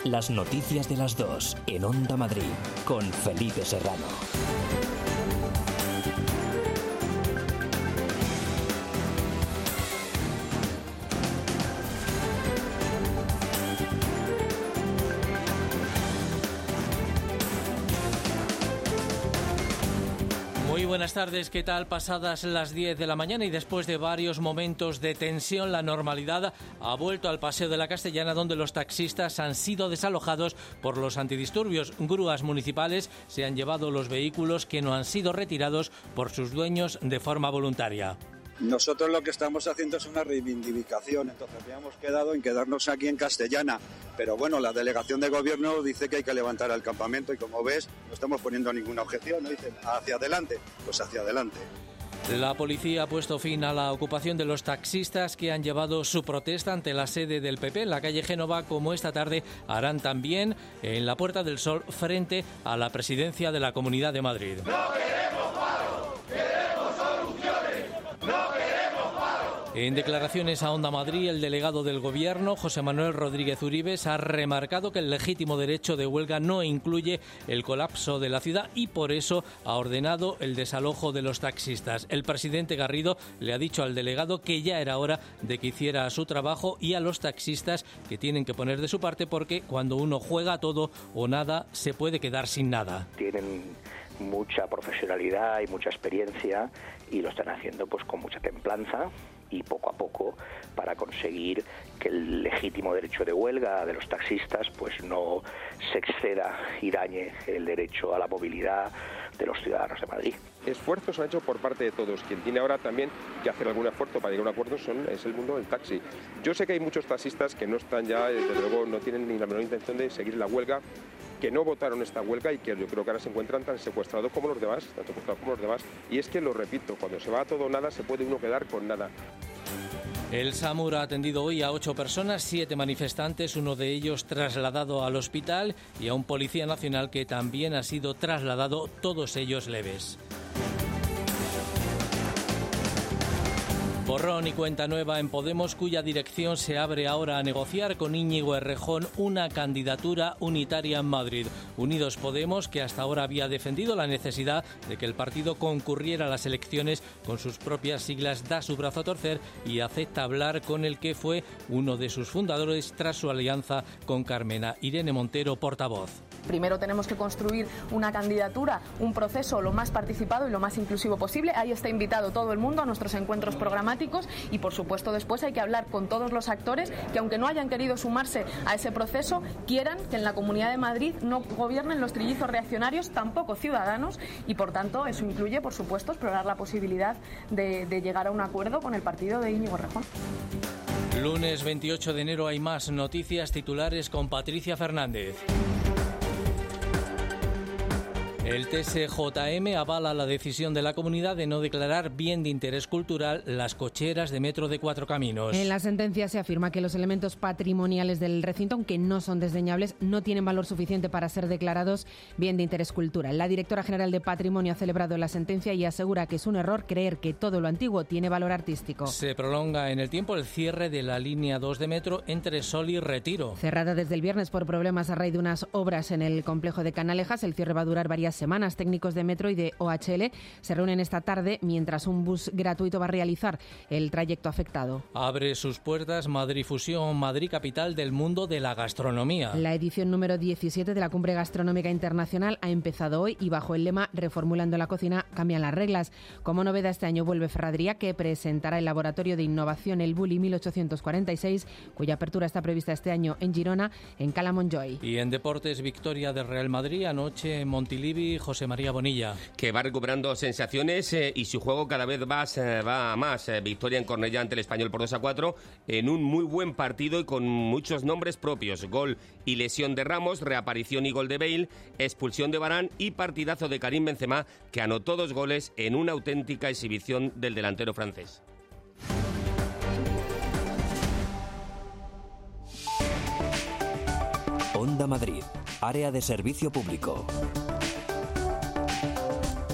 Las noticias de las 2 en Onda Madrid con Felipe Serrano. Muy buenas tardes, ¿qué tal? Pasadas las 10 de la mañana y después de varios momentos de tensión, la normalidad ha vuelto al Paseo de la Castellana, donde los taxistas han sido desalojados por los antidisturbios. Grúas municipales se han llevado los vehículos que no han sido retirados por sus dueños de forma voluntaria. Nosotros lo que estamos haciendo es una reivindicación, entonces habíamos quedado en quedarnos aquí en Castellana, pero bueno, la delegación de gobierno dice que hay que levantar el campamento y como ves no estamos poniendo ninguna objeción, ¿no? Dicen hacia adelante, pues hacia adelante. La policía ha puesto fin a la ocupación de los taxistas que han llevado su protesta ante la sede del PP en la calle Génova, como esta tarde harán también en la Puerta del Sol frente a la presidencia de la Comunidad de Madrid. ¡No queremos paro! ¡Queremos soluciones! ¡No queremos paro! En declaraciones a Onda Madrid, el delegado del Gobierno, José Manuel Rodríguez Uribes, ha remarcado que el legítimo derecho de huelga no incluye el colapso de la ciudad y por eso ha ordenado el desalojo de los taxistas. El presidente Garrido le ha dicho al delegado que ya era hora de que hiciera su trabajo y a los taxistas que tienen que poner de su parte porque cuando uno juega todo o nada se puede quedar sin nada. Tienen mucha profesionalidad y mucha experiencia y lo están haciendo pues con mucha templanza y poco a poco para conseguir que el legítimo derecho de huelga de los taxistas pues no se exceda y dañe el derecho a la movilidad de los ciudadanos de Madrid. Esfuerzos han hecho por parte de todos. Quien tiene ahora también que hacer algún esfuerzo para llegar a un acuerdo es el mundo del taxi. Yo sé que hay muchos taxistas que no están ya, desde luego no tienen ni la menor intención de seguir la huelga, que no votaron esta huelga y que yo creo que ahora se encuentran tan secuestrados como los demás, y es que, lo repito, cuando se va a todo o nada se puede uno quedar con nada. El SAMUR ha atendido hoy a 8 personas, 7 manifestantes, uno de ellos trasladado al hospital y a un policía nacional que también ha sido trasladado, todos ellos leves. Borrón y cuenta nueva en Podemos, cuya dirección se abre ahora a negociar con Íñigo Errejón una candidatura unitaria en Madrid. Unidos Podemos, que hasta ahora había defendido la necesidad de que el partido concurriera a las elecciones con sus propias siglas, da su brazo a torcer y acepta hablar con el que fue uno de sus fundadores tras su alianza con Carmena. Irene Montero, portavoz. Primero tenemos que construir una candidatura, un proceso lo más participado y lo más inclusivo posible. Ahí está invitado todo el mundo a nuestros encuentros programáticos y, por supuesto, después hay que hablar con todos los actores que, aunque no hayan querido sumarse a ese proceso, quieran que en la Comunidad de Madrid no gobiernen los trillizos reaccionarios, tampoco Ciudadanos, y, por tanto, eso incluye, por supuesto, explorar la posibilidad de llegar a un acuerdo con el partido de Íñigo Errejón. Lunes 28 de enero hay más noticias titulares con Patricia Fernández. El TSJM avala la decisión de la comunidad de no declarar bien de interés cultural las cocheras de metro de Cuatro Caminos. En la sentencia se afirma que los elementos patrimoniales del recinto, aunque no son desdeñables, no tienen valor suficiente para ser declarados bien de interés cultural. La directora general de Patrimonio ha celebrado la sentencia y asegura que es un error creer que todo lo antiguo tiene valor artístico. Se prolonga en el tiempo el cierre de la línea 2 de metro entre Sol y Retiro. Cerrada desde el viernes por problemas a raíz de unas obras en el complejo de Canalejas, el cierre va a durar varias semanas. Técnicos de Metro y de OHL se reúnen esta tarde mientras un bus gratuito va a realizar el trayecto afectado. Abre sus puertas Madrid Fusión, Madrid, capital del mundo de la gastronomía. La edición número 17 de la Cumbre Gastronómica Internacional ha empezado hoy y bajo el lema Reformulando la cocina cambian las reglas. Como novedad este año vuelve Ferradría, que presentará el laboratorio de innovación El Bulli 1846, cuya apertura está prevista este año en Girona, en Cala Montjuïc. Y en deportes, victoria del Real Madrid anoche en Montilivi. José María Bonilla. Que va recuperando sensaciones y su juego cada vez va a más. Victoria en Cornellá ante el Español por 2-4 en un muy buen partido y con muchos nombres propios. Gol y lesión de Ramos, reaparición y gol de Bale, expulsión de Varane y partidazo de Karim Benzema, que anotó 2 goles en una auténtica exhibición del delantero francés. Onda Madrid, área de servicio público.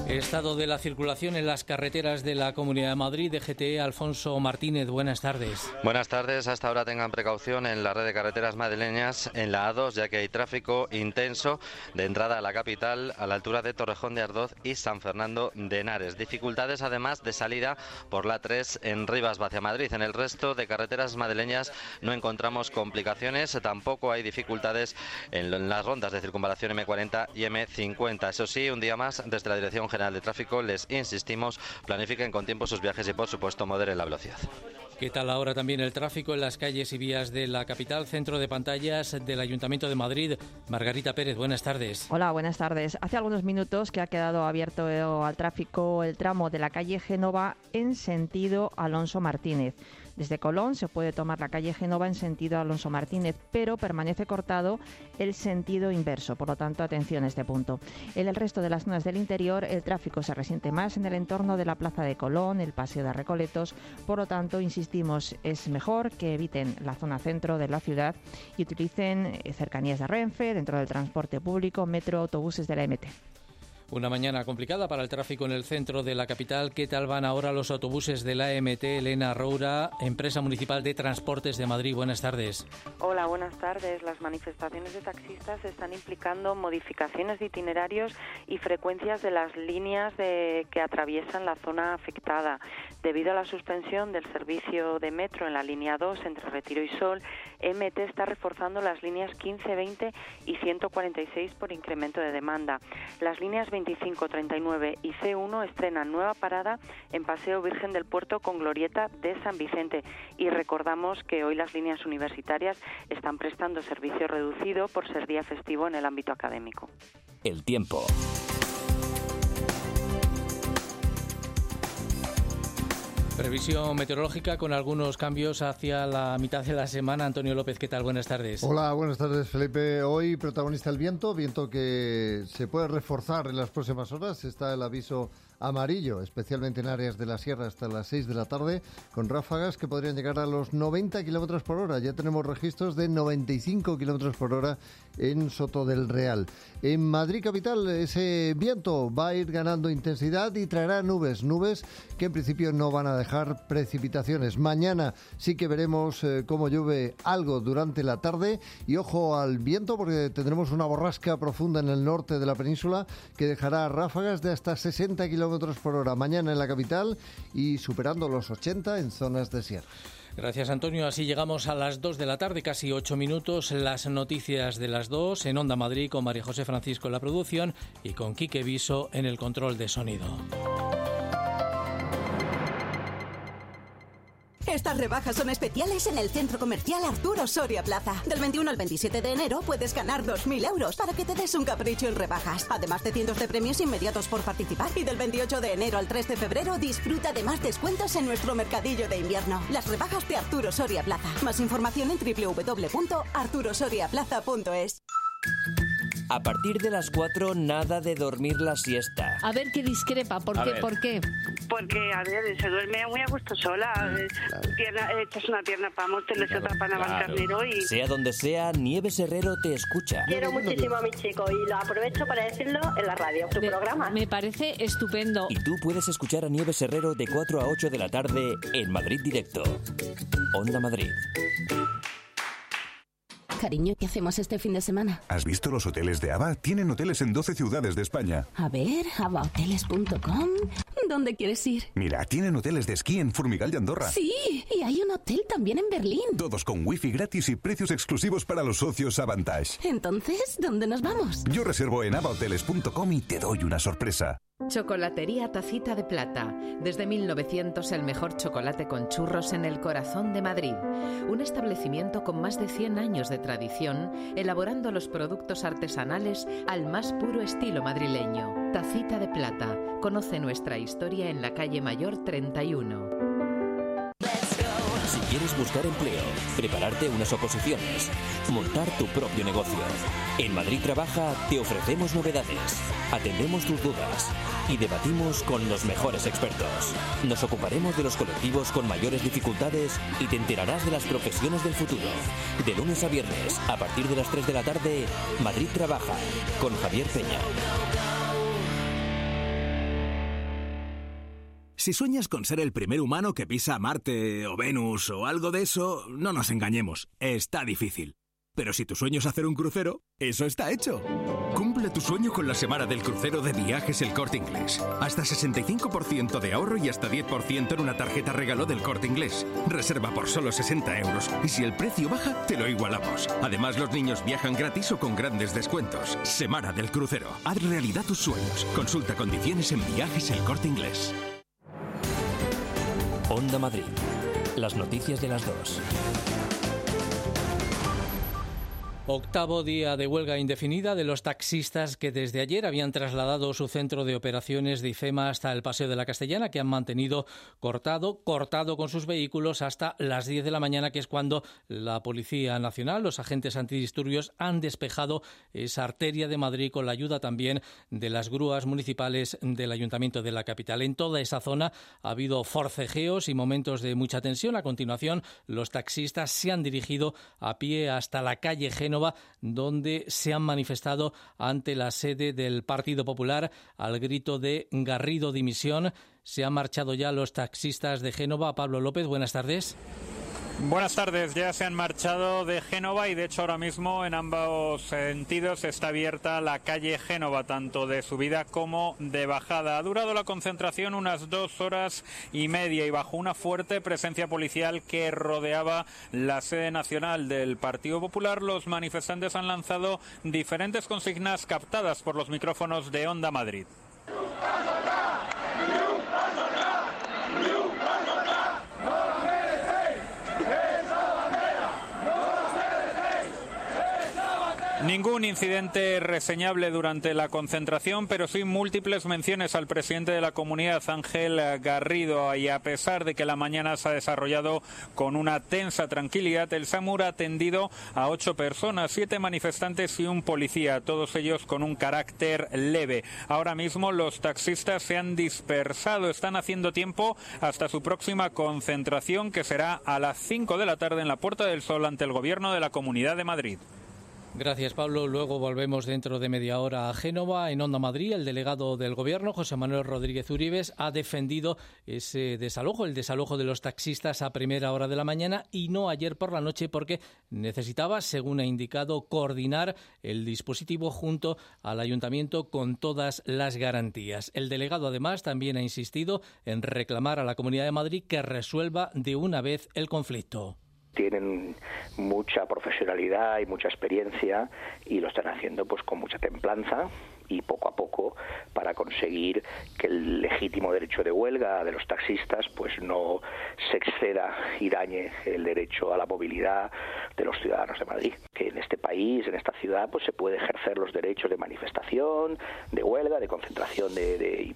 Estado de la circulación en las carreteras de la Comunidad de Madrid. DGT, Alfonso Martínez, buenas tardes. Buenas tardes. Hasta ahora tengan precaución en la red de carreteras madrileñas en la A2, ya que hay tráfico intenso de entrada a la capital a la altura de Torrejón de Ardoz y San Fernando de Henares. Dificultades además de salida por la 3 en Rivas hacia Madrid. En el resto de carreteras madrileñas no encontramos complicaciones. Tampoco hay dificultades en las rondas de circunvalación M40 y M50. Eso sí, un día más, desde la Dirección General de Tráfico les insistimos, planifiquen con tiempo sus viajes y por supuesto moderen la velocidad. ¿Qué tal ahora también el tráfico en las calles y vías de la capital? Centro de pantallas del Ayuntamiento de Madrid. Margarita Pérez, buenas tardes. Hola, buenas tardes. Hace algunos minutos que ha quedado abierto al tráfico el tramo de la calle Génova en sentido Alonso Martínez. Desde Colón se puede tomar la calle Génova en sentido Alonso Martínez, pero permanece cortado el sentido inverso, por lo tanto, atención a este punto. En el resto de las zonas del interior, el tráfico se resiente más en el entorno de la Plaza de Colón, el Paseo de Recoletos, por lo tanto, insistimos, es mejor que eviten la zona centro de la ciudad y utilicen cercanías de Renfe, dentro del transporte público, metro, autobuses de la MT. Una mañana complicada para el tráfico en el centro de la capital. ¿Qué tal van ahora los autobuses de la AMT? Elena Roura, Empresa Municipal de Transportes de Madrid. Buenas tardes. Hola, buenas tardes. Las manifestaciones de taxistas están implicando modificaciones de itinerarios y frecuencias de las líneas que atraviesan la zona afectada. Debido a la suspensión del servicio de metro en la línea 2 entre Retiro y Sol, MT está reforzando las líneas 15, 20 y 146 por incremento de demanda. Las líneas 25, 39 y C1 estrenan nueva parada en Paseo Virgen del Puerto con glorieta de San Vicente. Y recordamos que hoy las líneas universitarias están prestando servicio reducido por ser día festivo en el ámbito académico. El tiempo. Previsión meteorológica con algunos cambios hacia la mitad de la semana. Antonio López, ¿qué tal? Buenas tardes. Hola, buenas tardes, Felipe. Hoy protagonista el viento que se puede reforzar en las próximas horas. Está el aviso amarillo, especialmente en áreas de la sierra hasta las 6 de la tarde, con ráfagas que podrían llegar a los 90 kilómetros por hora. Ya tenemos registros de 95 kilómetros por hora en Soto del Real. En Madrid capital, ese viento va a ir ganando intensidad y traerá nubes que en principio no van a dejar precipitaciones. Mañana sí que veremos cómo llueve algo durante la tarde y ojo al viento porque tendremos una borrasca profunda en el norte de la península que dejará ráfagas de hasta 60 kilómetros por hora mañana en la capital y superando los 80 en zonas de sierra. Gracias, Antonio. Así llegamos a las 2 de la tarde, casi 8 minutos. Las noticias de las 2 en Onda Madrid con María José Francisco en la producción y con Quique Viso en el control de sonido. Estas rebajas son especiales en el Centro Comercial Arturo Soria Plaza. Del 21 al 27 de enero puedes ganar 2.000 euros para que te des un capricho en rebajas. Además de cientos de premios inmediatos por participar. Y del 28 de enero al 3 de febrero disfruta de más descuentos en nuestro mercadillo de invierno. Las rebajas de Arturo Soria Plaza. Más información en www.arturosoriaplaza.es. A partir de las 4, nada de dormir la siesta. A ver qué discrepa, ¿por qué? Porque, a ver, se duerme muy a gusto sola. Claro. Echas una pierna para Móstoles y otra para Navalcarnero y... Sea donde sea, Nieves Herrero te escucha. Quiero muchísimo a mi chico y lo aprovecho para decirlo en la radio, tu programa. Me parece estupendo. Y tú puedes escuchar a Nieves Herrero de 4 a 8 de la tarde en Madrid Directo. Onda Madrid. Cariño, ¿qué hacemos este fin de semana? ¿Has visto los hoteles de ABA? Tienen hoteles en 12 ciudades de España. A ver, abahoteles.com. ¿Dónde quieres ir? Mira, tienen hoteles de esquí en Formigal de Andorra. Sí, y hay un hotel también en Berlín. Todos con wifi gratis y precios exclusivos para los socios Avantage. Entonces, ¿dónde nos vamos? Yo reservo en abahoteles.com y te doy una sorpresa. Chocolatería Tacita de Plata. Desde 1900 el mejor chocolate con churros en el corazón de Madrid. Un establecimiento con más de 100 años de tradición, elaborando los productos artesanales al más puro estilo madrileño. Tacita de Plata. Conoce nuestra historia en la calle Mayor 31. Si quieres buscar empleo, prepararte unas oposiciones, montar tu propio negocio. En Madrid Trabaja te ofrecemos novedades, atendemos tus dudas y debatimos con los mejores expertos. Nos ocuparemos de los colectivos con mayores dificultades y te enterarás de las profesiones del futuro. De lunes a viernes, a partir de las 3 de la tarde, Madrid Trabaja, con Javier Peña. Si sueñas con ser el primer humano que pisa Marte o Venus o algo de eso, no nos engañemos, está difícil. Pero si tu sueño es hacer un crucero, eso está hecho. Cumple tu sueño con la semana del crucero de Viajes El Corte Inglés. Hasta 65% de ahorro y hasta 10% en una tarjeta regalo del Corte Inglés. Reserva por solo 60 euros y si el precio baja, te lo igualamos. Además, los niños viajan gratis o con grandes descuentos. Semana del crucero. Haz realidad tus sueños. Consulta condiciones en Viajes El Corte Inglés. Onda Madrid. Las noticias de las 2. Octavo día de huelga indefinida de los taxistas que desde ayer habían trasladado su centro de operaciones de IFEMA hasta el Paseo de la Castellana, que han mantenido cortado con sus vehículos hasta las 10 de la mañana, que es cuando la Policía Nacional, los agentes antidisturbios, han despejado esa arteria de Madrid con la ayuda también de las grúas municipales del Ayuntamiento de la capital. En toda esa zona ha habido forcejeos y momentos de mucha tensión. A continuación, los taxistas se han dirigido a pie hasta la calle Génova, donde se han manifestado ante la sede del Partido Popular al grito de Garrido dimisión. Se han marchado ya los taxistas de Génova. Pablo López, buenas tardes. Buenas tardes, ya se han marchado de Génova y de hecho ahora mismo en ambos sentidos está abierta la calle Génova, tanto de subida como de bajada. Ha durado la concentración unas 2 horas y media y bajo una fuerte presencia policial que rodeaba la sede nacional del Partido Popular, los manifestantes han lanzado diferentes consignas captadas por los micrófonos de Onda Madrid. Ningún incidente reseñable durante la concentración, pero sí múltiples menciones al presidente de la comunidad, Ángel Garrido, y a pesar de que la mañana se ha desarrollado con una tensa tranquilidad, el SAMUR ha atendido a 8 personas, 7 manifestantes y un policía, todos ellos con un carácter leve. Ahora mismo los taxistas se han dispersado, están haciendo tiempo hasta su próxima concentración, que será a las 5 de la tarde en la Puerta del Sol ante el Gobierno de la Comunidad de Madrid. Gracias, Pablo. Luego volvemos dentro de media hora a Génova. En Onda Madrid, el delegado del Gobierno, José Manuel Rodríguez Uribes, ha defendido ese desalojo, el desalojo de los taxistas a primera hora de la mañana y no ayer por la noche, porque necesitaba, según ha indicado, coordinar el dispositivo junto al Ayuntamiento con todas las garantías. El delegado, además, también ha insistido en reclamar a la Comunidad de Madrid que resuelva de una vez el conflicto. Tienen mucha profesionalidad y mucha experiencia y lo están haciendo pues con mucha templanza y poco a poco para conseguir que el legítimo derecho de huelga de los taxistas pues no se exceda y dañe el derecho a la movilidad de los ciudadanos de Madrid. Que en este país, en esta ciudad, pues se puede ejercer los derechos de manifestación, de huelga, de concentración y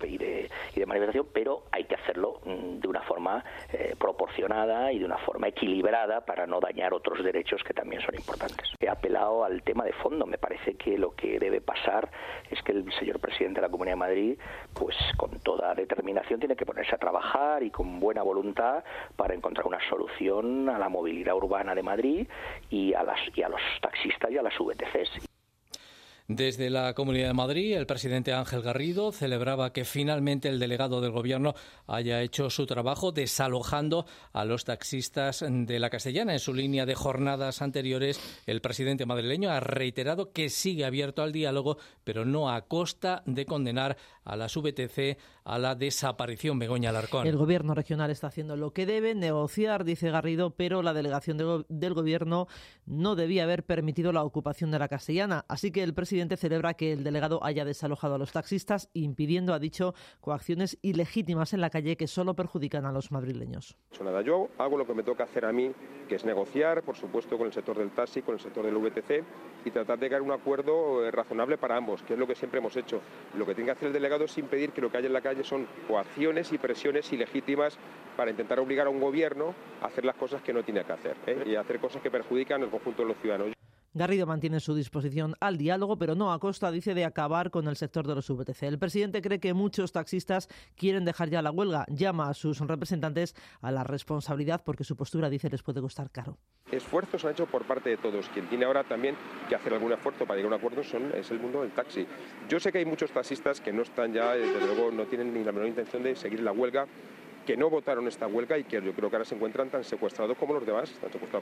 de manifestación, pero hay que hacerlo de una forma proporcionada y de una forma equilibrada para no dañar otros derechos que también son importantes. He apelado al tema de fondo. Me parece que lo que debe pasar es que el señor presidente de la Comunidad de Madrid, pues con toda determinación, tiene que ponerse a trabajar y con buena voluntad para encontrar una solución a la movilidad urbana de Madrid y a los taxistas y a las VTCs. Desde la Comunidad de Madrid, el presidente Ángel Garrido celebraba que finalmente el delegado del Gobierno haya hecho su trabajo desalojando a los taxistas de la Castellana. En su línea de jornadas anteriores, el presidente madrileño ha reiterado que sigue abierto al diálogo, pero no a costa de condenar a las VTC a la desaparición. Begoña Alarcón. El Gobierno regional está haciendo lo que debe, negociar, dice Garrido, pero la delegación del Gobierno no debía haber permitido la ocupación de la Castellana. Así que el presidente celebra que el delegado haya desalojado a los taxistas, impidiendo, ha dicho, coacciones ilegítimas en la calle que solo perjudican a los madrileños. Yo hago lo que me toca hacer a mí, que es negociar, por supuesto, con el sector del taxi, con el sector del VTC y tratar de llegar a un acuerdo razonable para ambos, que es lo que siempre hemos hecho. Lo que tiene que hacer el delegado es impedir que lo que haya en la calle son coacciones y presiones ilegítimas para intentar obligar a un gobierno a hacer las cosas que no tiene que hacer, y a hacer cosas que perjudican al conjunto de los ciudadanos. Garrido mantiene su disposición al diálogo, pero no a costa, dice, de acabar con el sector de los VTC. El presidente cree que muchos taxistas quieren dejar ya la huelga. Llama a sus representantes a la responsabilidad porque su postura, dice, les puede costar caro. Esfuerzos han hecho por parte de todos. Quien tiene ahora también que hacer algún esfuerzo para llegar a un acuerdo es el mundo del taxi. Yo sé que hay muchos taxistas que no están ya, desde luego, no tienen ni la menor intención de seguir la huelga, que no votaron esta huelga y que yo creo que ahora se encuentran tan secuestrados como los demás,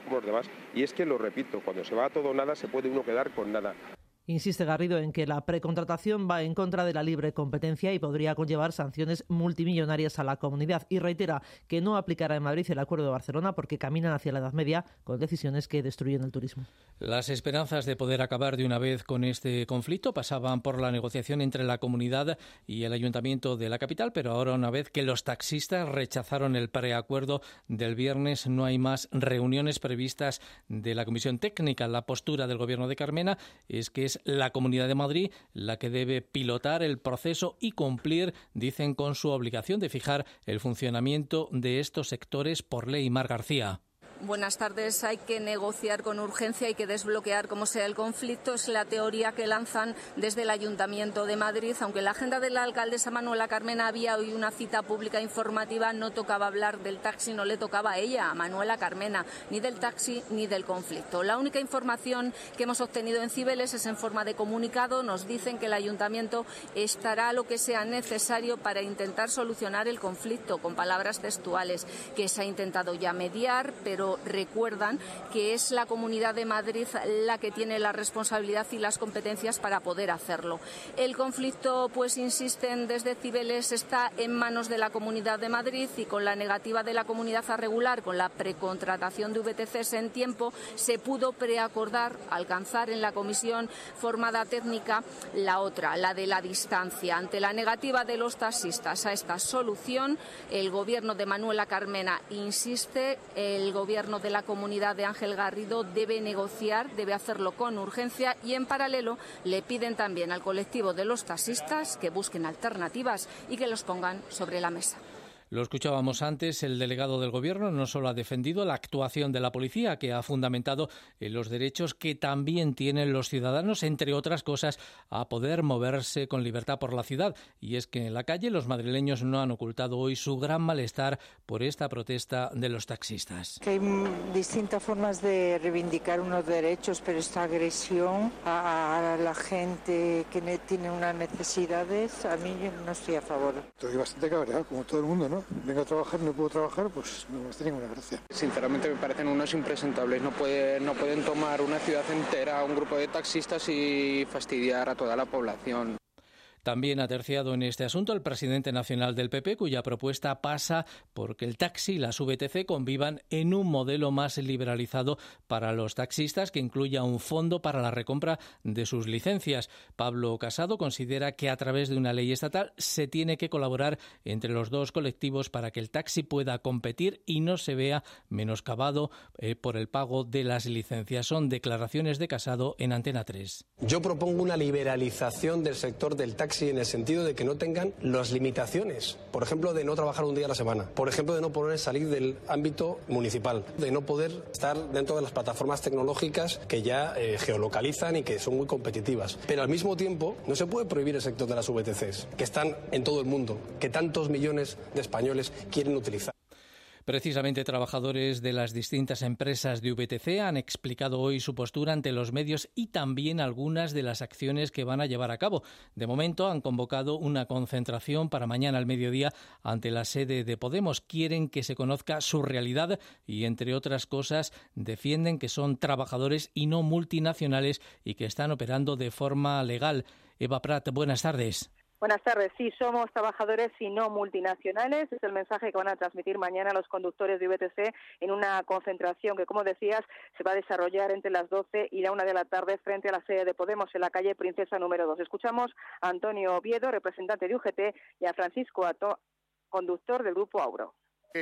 y es que, lo repito, cuando se va a todo o nada se puede uno quedar con nada. Insiste Garrido en que la precontratación va en contra de la libre competencia y podría conllevar sanciones multimillonarias a la comunidad, y reitera que no aplicará en Madrid el Acuerdo de Barcelona porque caminan hacia la Edad Media con decisiones que destruyen el turismo. Las esperanzas de poder acabar de una vez con este conflicto pasaban por la negociación entre la comunidad y el ayuntamiento de la capital, pero ahora, una vez que los taxistas rechazaron el preacuerdo del viernes, no hay más reuniones previstas de la Comisión Técnica. La postura del Gobierno de Carmena es que es la Comunidad de Madrid la que debe pilotar el proceso y cumplir, dicen, con su obligación de fijar el funcionamiento de estos sectores por ley. Mar García. Buenas tardes. Hay que negociar con urgencia, hay que desbloquear como sea el conflicto. Es la teoría que lanzan desde el Ayuntamiento de Madrid. Aunque en la agenda de la alcaldesa Manuela Carmena había hoy una cita pública informativa, no tocaba hablar del taxi, no le tocaba a ella, a Manuela Carmena, ni del taxi ni del conflicto. La única información que hemos obtenido en Cibeles es en forma de comunicado. Nos dicen que el Ayuntamiento estará lo que sea necesario para intentar solucionar el conflicto, con palabras textuales, que se ha intentado ya mediar, pero recuerdan que es la Comunidad de Madrid la que tiene la responsabilidad y las competencias para poder hacerlo. El conflicto, pues insisten desde Cibeles, está en manos de la Comunidad de Madrid, y con la negativa de la comunidad a regular con la precontratación de VTCs en tiempo, se pudo preacordar, alcanzar en la comisión formada técnica la otra, la de la distancia. Ante la negativa de los taxistas a esta solución, el Gobierno de Manuela Carmena insiste, el Gobierno de la Comunidad de Ángel Garrido debe negociar, debe hacerlo con urgencia, y en paralelo le piden también al colectivo de los taxistas que busquen alternativas y que los pongan sobre la mesa. Lo escuchábamos antes, el delegado del Gobierno no solo ha defendido la actuación de la policía, que ha fundamentado los derechos que también tienen los ciudadanos, entre otras cosas, a poder moverse con libertad por la ciudad. Y es que en la calle los madrileños no han ocultado hoy su gran malestar por esta protesta de los taxistas. Que hay distintas formas de reivindicar unos derechos, pero esta agresión a la gente que tiene unas necesidades, a mí yo no estoy a favor. Estoy bastante cabreado, como todo el mundo, ¿no? Vengo a trabajar, no puedo trabajar, pues no me hace ninguna gracia. Sinceramente me parecen unos impresentables. No pueden tomar una ciudad entera, un grupo de taxistas, y fastidiar a toda la población. También ha terciado en este asunto el presidente nacional del PP, cuya propuesta pasa por que el taxi y las VTC convivan en un modelo más liberalizado para los taxistas, que incluya un fondo para la recompra de sus licencias. Pablo Casado considera que a través de una ley estatal se tiene que colaborar entre los dos colectivos para que el taxi pueda competir y no se vea menoscabado por el pago de las licencias. Son declaraciones de Casado en Antena 3. Yo propongo una liberalización del sector del taxi en el sentido de que no tengan las limitaciones, por ejemplo, de no trabajar un día a la semana, por ejemplo, de no poder salir del ámbito municipal, de no poder estar dentro de las plataformas tecnológicas que ya geolocalizan y que son muy competitivas. Pero al mismo tiempo no se puede prohibir el sector de las VTCs, que están en todo el mundo, que tantos millones de españoles quieren utilizar. Precisamente trabajadores de las distintas empresas de VTC han explicado hoy su postura ante los medios y también algunas de las acciones que van a llevar a cabo. De momento han convocado una concentración para mañana al mediodía ante la sede de Podemos. Quieren que se conozca su realidad y, entre otras cosas, defienden que son trabajadores y no multinacionales y que están operando de forma legal. Eva Prat, buenas tardes. Buenas tardes. Sí, somos trabajadores y no multinacionales. Es el mensaje que van a transmitir mañana los conductores de VTC en una concentración que, como decías, se va a desarrollar entre las 12 y la 1 de la tarde frente a la sede de Podemos en la calle Princesa número 2. Escuchamos a Antonio Oviedo, representante de UGT, y a Francisco Ato, conductor del Grupo Auro.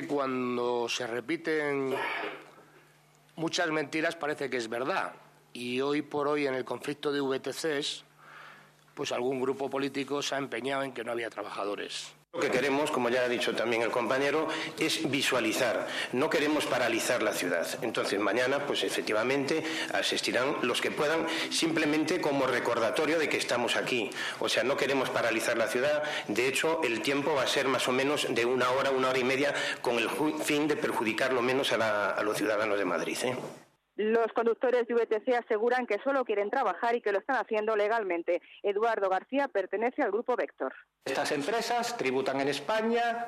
Cuando se repiten muchas mentiras parece que es verdad. Y hoy por hoy en el conflicto de VTCs, pues algún grupo político se ha empeñado en que no había trabajadores. Lo que queremos, como ya ha dicho también el compañero, es visualizar. No queremos paralizar la ciudad. Entonces mañana, pues efectivamente, asistirán los que puedan, simplemente como recordatorio de que estamos aquí. O sea, no queremos paralizar la ciudad. De hecho, el tiempo va a ser más o menos de una hora y media, con el fin de perjudicar lo menos a los ciudadanos de Madrid, Los conductores de VTC aseguran que solo quieren trabajar y que lo están haciendo legalmente. Eduardo García pertenece al grupo Vector. Estas empresas tributan en España,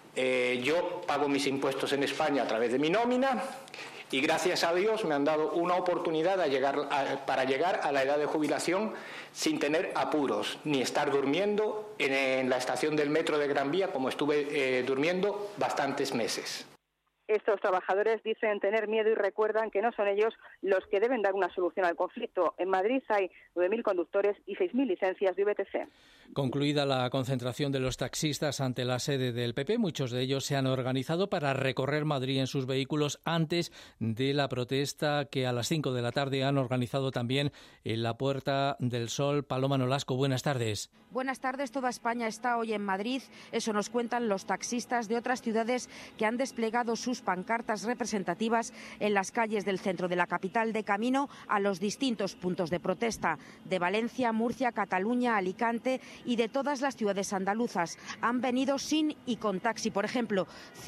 yo pago mis impuestos en España a través de mi nómina y gracias a Dios me han dado una oportunidad para llegar a la edad de jubilación sin tener apuros, ni estar durmiendo en la estación del metro de Gran Vía como estuve durmiendo bastantes meses. Estos trabajadores dicen tener miedo y recuerdan que no son ellos los que deben dar una solución al conflicto. En Madrid hay 9.000 conductores y 6.000 licencias de VTC. Concluida la concentración de los taxistas ante la sede del PP, muchos de ellos se han organizado para recorrer Madrid en sus vehículos antes de la protesta que a las 5 de la tarde han organizado también en la Puerta del Sol. Paloma Nolasco, buenas tardes. Buenas tardes. Toda España está hoy en Madrid. Eso nos cuentan los taxistas de otras ciudades que han desplegado sus pancartas representativas en las calles del centro de la capital, de camino a los distintos puntos de protesta de Valencia, Murcia, Cataluña, Alicante y de todas las ciudades andaluzas. Han venido sin y con taxi, por ejemplo,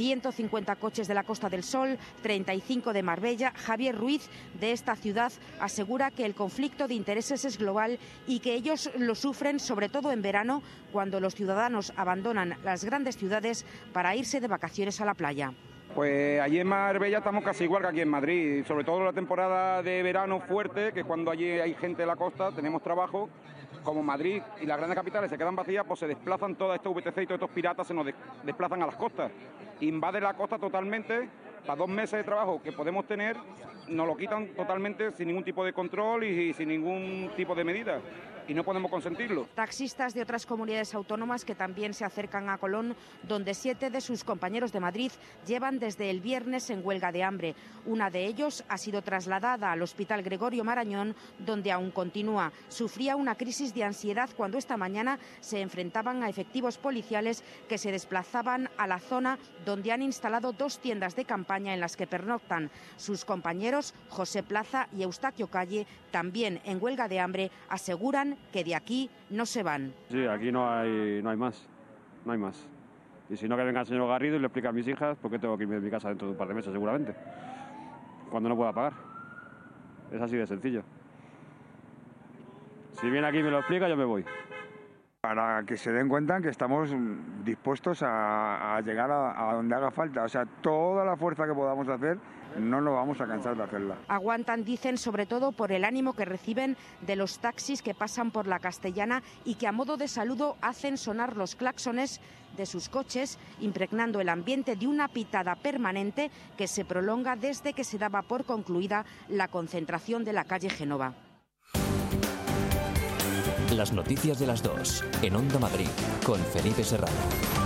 150 coches de la Costa del Sol, 35 de Marbella. Javier Ruiz, de esta ciudad, asegura que el conflicto de intereses es global y que ellos lo sufren sobre todo en verano, cuando los ciudadanos abandonan las grandes ciudades para irse de vacaciones a la playa. Pues allí en Marbella estamos casi igual que aquí en Madrid, sobre todo la temporada de verano fuerte, que es cuando allí hay gente de la costa, tenemos trabajo. Como Madrid y las grandes capitales se quedan vacías, pues se desplazan todas estos VTC y todos estos piratas, se nos desplazan a las costas. Invaden la costa totalmente, para 2 meses de trabajo que podemos tener, nos lo quitan totalmente sin ningún tipo de control y sin ningún tipo de medida. Y no podemos consentirlo. Taxistas de otras comunidades autónomas que también se acercan a Colón, donde 7 de sus compañeros de Madrid llevan desde el viernes en huelga de hambre. Una de ellos ha sido trasladada al Hospital Gregorio Marañón, donde aún continúa. Sufría una crisis de ansiedad cuando esta mañana se enfrentaban a efectivos policiales que se desplazaban a la zona donde han instalado 2 tiendas de campaña en las que pernoctan. Sus compañeros, José Plaza y Eustaquio Calle, también en huelga de hambre, aseguran que de aquí no se van. Sí, aquí no hay más, no hay más. Y si no, que venga el señor Garrido y le explique a mis hijas por qué tengo que irme de mi casa dentro de un par de meses seguramente, cuando no pueda pagar. Es así de sencillo. Si viene aquí y me lo explica, yo me voy. Para que se den cuenta que estamos dispuestos a llegar a donde haga falta. O sea, toda la fuerza que podamos hacer, no nos vamos a cansar de hacerla. Aguantan, dicen, sobre todo por el ánimo que reciben de los taxis que pasan por la Castellana y que a modo de saludo hacen sonar los claxones de sus coches, impregnando el ambiente de una pitada permanente que se prolonga desde que se daba por concluida la concentración de la calle Génova. Las noticias de las 2 en Onda Madrid con Felipe Serrano.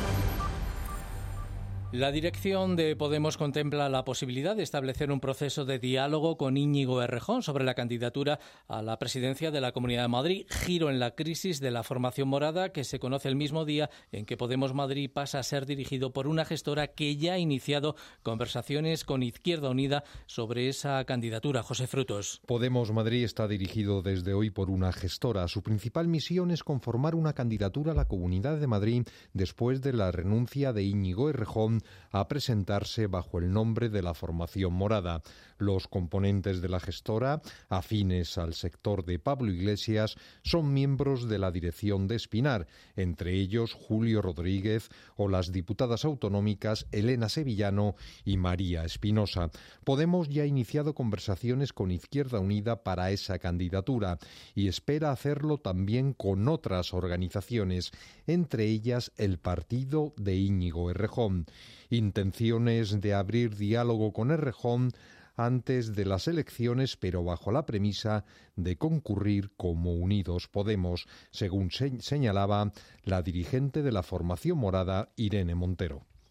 La dirección de Podemos contempla la posibilidad de establecer un proceso de diálogo con Íñigo Errejón sobre la candidatura a la presidencia de la Comunidad de Madrid. Giro en la crisis de la formación morada, que se conoce el mismo día en que Podemos Madrid pasa a ser dirigido por una gestora que ya ha iniciado conversaciones con Izquierda Unida sobre esa candidatura. José Frutos. Podemos Madrid está dirigido desde hoy por una gestora. Su principal misión es conformar una candidatura a la Comunidad de Madrid después de la renuncia de Íñigo Errejón a presentarse bajo el nombre de la formación morada. Los componentes de la gestora, afines al sector de Pablo Iglesias, son miembros de la dirección de Espinar, entre ellos Julio Rodríguez o las diputadas autonómicas Elena Sevillano y María Espinosa. Podemos ya ha iniciado conversaciones con Izquierda Unida para esa candidatura y espera hacerlo también con otras organizaciones, entre ellas el partido de Íñigo Errejón. Intenciones de abrir diálogo con Errejón antes de las elecciones, pero bajo la premisa de concurrir como Unidos Podemos, según señalaba la dirigente de la formación morada, Irene Montero.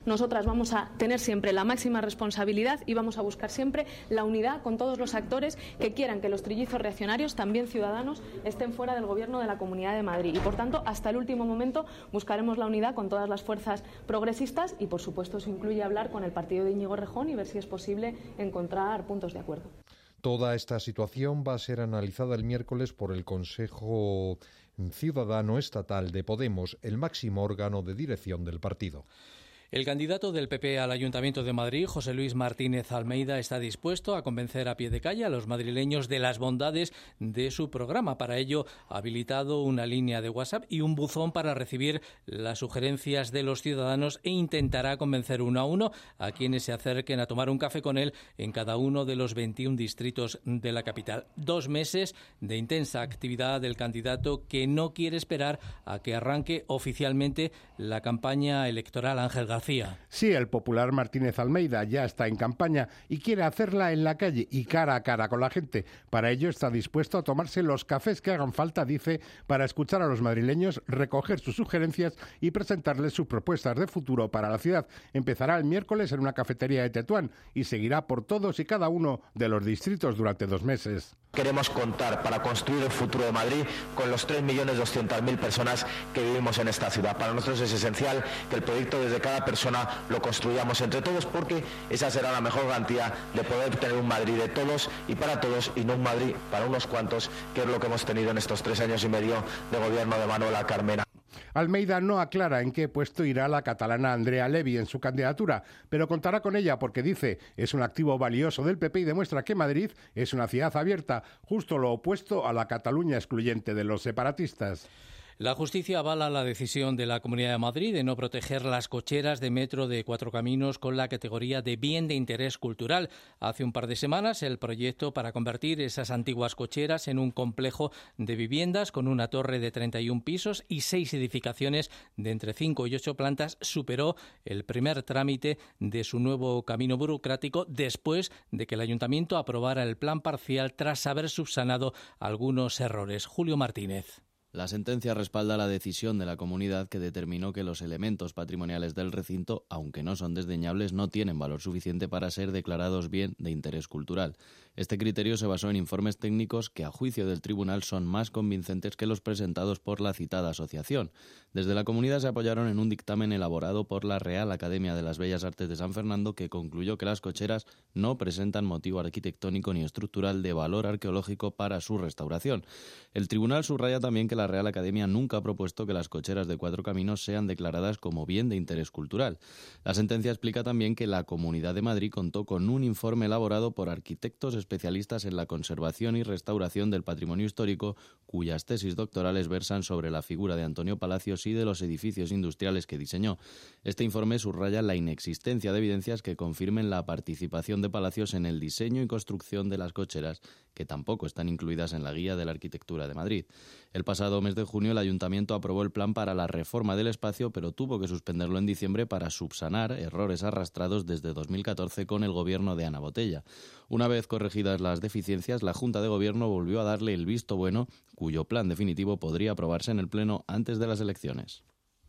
nosotras vamos a tener siempre la máxima responsabilidad y vamos a buscar siempre la unidad con todos los actores que quieran que los trillizos reaccionarios, también ciudadanos, estén fuera del Gobierno de la Comunidad de Madrid. Y, por tanto, hasta el último momento buscaremos la unidad con todas las fuerzas progresistas y, por supuesto, eso incluye hablar con el partido de Íñigo Errejón y ver si es posible encontrar puntos de acuerdo. Toda esta situación va a ser analizada el miércoles por el Consejo Ciudadano Estatal de Podemos, el máximo órgano de dirección del partido. El candidato del PP al Ayuntamiento de Madrid, José Luis Martínez Almeida, está dispuesto a convencer a pie de calle a los madrileños de las bondades de su programa. Para ello, ha habilitado una línea de WhatsApp y un buzón para recibir las sugerencias de los ciudadanos e intentará convencer uno a uno a quienes se acerquen a tomar un café con él en cada uno de los 21 distritos de la capital. 2 meses de intensa actividad del candidato que no quiere esperar a que arranque oficialmente la campaña electoral. Ángel García. Sí, el popular Martínez Almeida ya está en campaña y quiere hacerla en la calle y cara a cara con la gente. Para ello está dispuesto a tomarse los cafés que hagan falta, dice, para escuchar a los madrileños, recoger sus sugerencias y presentarles sus propuestas de futuro para la ciudad. Empezará el miércoles en una cafetería de Tetuán y seguirá por todos y cada uno de los distritos durante 2 meses. Queremos contar para construir el futuro de Madrid con los 3.200.000 personas que vivimos en esta ciudad. Para nosotros es esencial que el proyecto desde cada persona lo construyamos entre todos, porque esa será la mejor garantía de poder tener un Madrid de todos y para todos, y no un Madrid para unos cuantos, que es lo que hemos tenido en estos 3 años y medio de gobierno de Manuela Carmena. Almeida no aclara en qué puesto irá la catalana Andrea Levy en su candidatura, pero contará con ella porque dice es un activo valioso del PP y demuestra que Madrid es una ciudad abierta, justo lo opuesto a la Cataluña excluyente de los separatistas. La justicia avala la decisión de la Comunidad de Madrid de no proteger las cocheras de metro de 4 Caminos con la categoría de bien de interés cultural. Hace un par de semanas, el proyecto para convertir esas antiguas cocheras en un complejo de viviendas con una torre de 31 pisos y 6 edificaciones de entre 5 y 8 plantas superó el primer trámite de su nuevo camino burocrático después de que el Ayuntamiento aprobara el plan parcial tras haber subsanado algunos errores. Julio Martínez. La sentencia respalda la decisión de la comunidad que determinó que los elementos patrimoniales del recinto, aunque no son desdeñables, no tienen valor suficiente para ser declarados bien de interés cultural. Este criterio se basó en informes técnicos que, a juicio del tribunal, son más convincentes que los presentados por la citada asociación. Desde la comunidad se apoyaron en un dictamen elaborado por la Real Academia de las Bellas Artes de San Fernando, que concluyó que las cocheras no presentan motivo arquitectónico ni estructural de valor arqueológico para su restauración. El tribunal subraya también que la Real Academia nunca ha propuesto que las cocheras de 4 Caminos sean declaradas como bien de interés cultural. La sentencia explica también que la Comunidad de Madrid contó con un informe elaborado por arquitectos especialistas en la conservación y restauración del patrimonio histórico, cuyas tesis doctorales versan sobre la figura de Antonio Palacios y de los edificios industriales que diseñó. Este informe subraya la inexistencia de evidencias que confirmen la participación de Palacios en el diseño y construcción de las cocheras, que tampoco están incluidas en la Guía de la Arquitectura de Madrid. El pasado mes de junio el Ayuntamiento aprobó el plan para la reforma del espacio, pero tuvo que suspenderlo en diciembre para subsanar errores arrastrados desde 2014 con el gobierno de Ana Botella. Una vez corregidas las deficiencias, la Junta de Gobierno volvió a darle el visto bueno, cuyo plan definitivo podría aprobarse en el Pleno antes de las elecciones.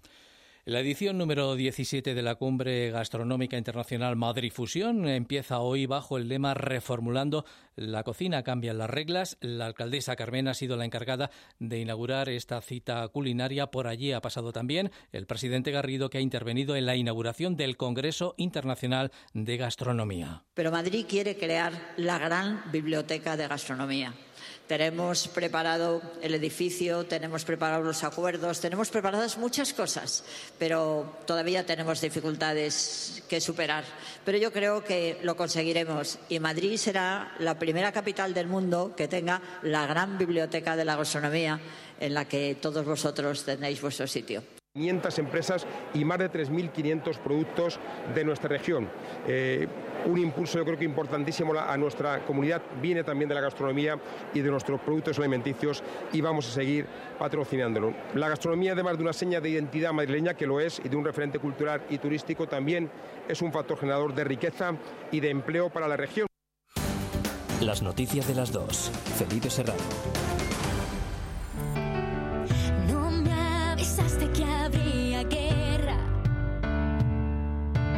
La edición número 17 de la Cumbre Gastronómica Internacional Madrid Fusión empieza hoy bajo el lema Reformulando la cocina, cambian las reglas. La alcaldesa Carmena ha sido la encargada de inaugurar esta cita culinaria. Por allí ha pasado también el presidente Garrido, que ha intervenido en la inauguración del Congreso Internacional de Gastronomía. Pero Madrid quiere crear la gran biblioteca de gastronomía. Tenemos preparado el edificio, tenemos preparados los acuerdos, tenemos preparadas muchas cosas, pero todavía tenemos dificultades que superar. Pero yo creo que lo conseguiremos y Madrid será la primera capital del mundo que tenga la gran biblioteca de la gastronomía en la que todos vosotros tenéis vuestro sitio. 500 empresas y más de 3.500 productos de nuestra región. Un impulso, yo creo que importantísimo a nuestra comunidad, viene también de la gastronomía y de nuestros productos alimenticios, y vamos a seguir patrocinándolo. La gastronomía, además de una seña de identidad madrileña, que lo es, y de un referente cultural y turístico, también es un factor generador de riqueza y de empleo para la región. Las noticias de las 2. Felipe Serrano. No me avisaste que habría guerra.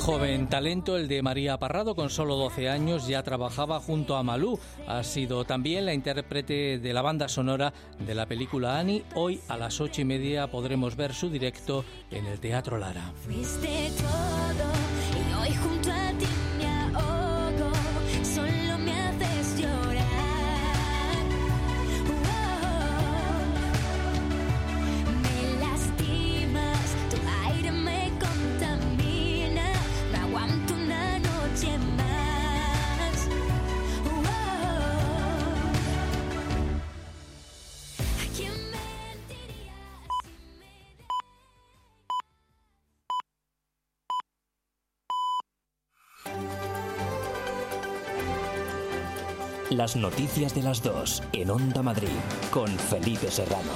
Joven talento el de María Parrado, con solo 12 años ya trabajaba junto a Malú. Ha sido también la intérprete de la banda sonora de la película Annie. Hoy a las 8:30 podremos ver su directo en el Teatro Lara. Fuiste todo y hoy junto a ti me ahogo, solo me haces llorar. Me lastimas, tu aire me contamina, no aguanto una noche más. ¿A quién mentiría si me... Las noticias de las 2 en Onda Madrid con Felipe Serrano.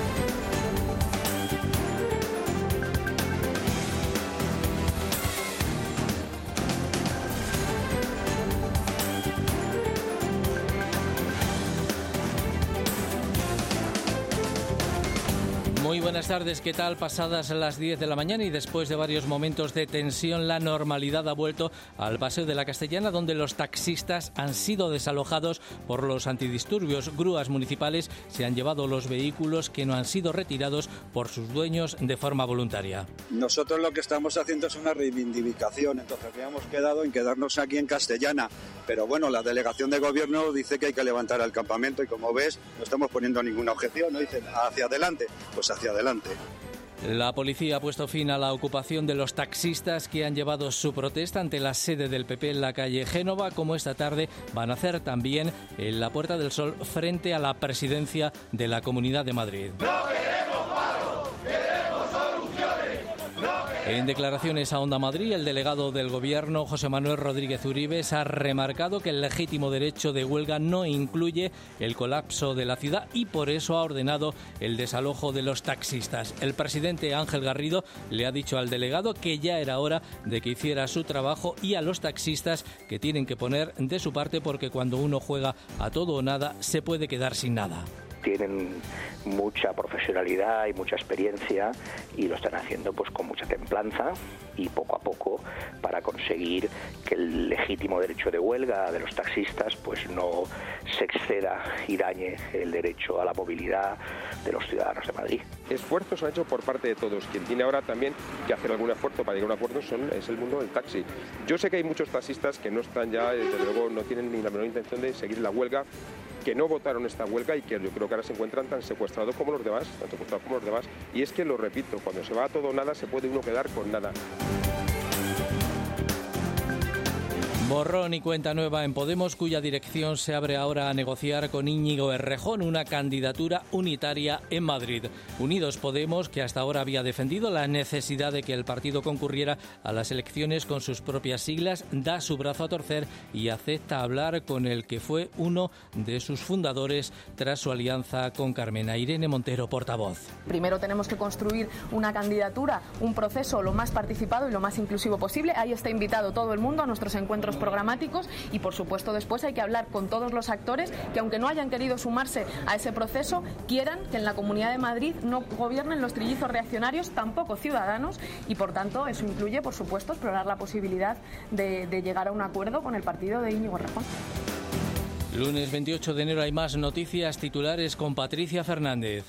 Muy buenas tardes, ¿qué tal? Pasadas las 10 de la mañana y después de varios momentos de tensión, la normalidad ha vuelto al Paseo de la Castellana, donde los taxistas han sido desalojados por los antidisturbios. Grúas municipales se han llevado los vehículos que no han sido retirados por sus dueños de forma voluntaria. Nosotros lo que estamos haciendo es una reivindicación, entonces habíamos quedado en quedarnos aquí en Castellana, pero bueno, la delegación de gobierno dice que hay que levantar el campamento y como ves, no estamos poniendo ninguna objeción, no dicen hacia adelante, pues hacia adelante. La policía ha puesto fin a la ocupación de los taxistas que han llevado su protesta ante la sede del PP en la calle Génova, como esta tarde van a hacer también en la Puerta del Sol frente a la presidencia de la Comunidad de Madrid. En declaraciones a Onda Madrid, el delegado del Gobierno, José Manuel Rodríguez Uribes, ha remarcado que el legítimo derecho de huelga no incluye el colapso de la ciudad y por eso ha ordenado el desalojo de los taxistas. El presidente Ángel Garrido le ha dicho al delegado que ya era hora de que hiciera su trabajo y a los taxistas que tienen que poner de su parte porque cuando uno juega a todo o nada se puede quedar sin nada. Tienen mucha profesionalidad y mucha experiencia y lo están haciendo pues con mucha templanza y poco a poco para conseguir que el legítimo derecho de huelga de los taxistas pues no se exceda y dañe el derecho a la movilidad de los ciudadanos de Madrid. Esfuerzos han hecho por parte de todos. Quien tiene ahora también que hacer algún esfuerzo para llegar a un acuerdo es el mundo del taxi. Yo sé que hay muchos taxistas que no están ya, desde luego no tienen ni la menor intención de seguir la huelga, que no votaron esta huelga y que yo creo que ahora se encuentran tan secuestrados como los demás, y es que, lo repito, cuando se va a todo o nada se puede uno quedar con nada. Borrón y cuenta nueva en Podemos, cuya dirección se abre ahora a negociar con Íñigo Errejón una candidatura unitaria en Madrid. Unidos Podemos, que hasta ahora había defendido la necesidad de que el partido concurriera a las elecciones con sus propias siglas, da su brazo a torcer y acepta hablar con el que fue uno de sus fundadores tras su alianza con Carmena. Irene Montero, portavoz. Primero tenemos que construir una candidatura, un proceso lo más participado y lo más inclusivo posible. Ahí está invitado todo el mundo a nuestros encuentros programáticos y por supuesto después hay que hablar con todos los actores que aunque no hayan querido sumarse a ese proceso quieran que en la Comunidad de Madrid no gobiernen los trillizos reaccionarios, tampoco Ciudadanos, y por tanto eso incluye por supuesto explorar la posibilidad de llegar a un acuerdo con el partido de Íñigo Errejón. Lunes 28 de enero hay más noticias titulares con Patricia Fernández.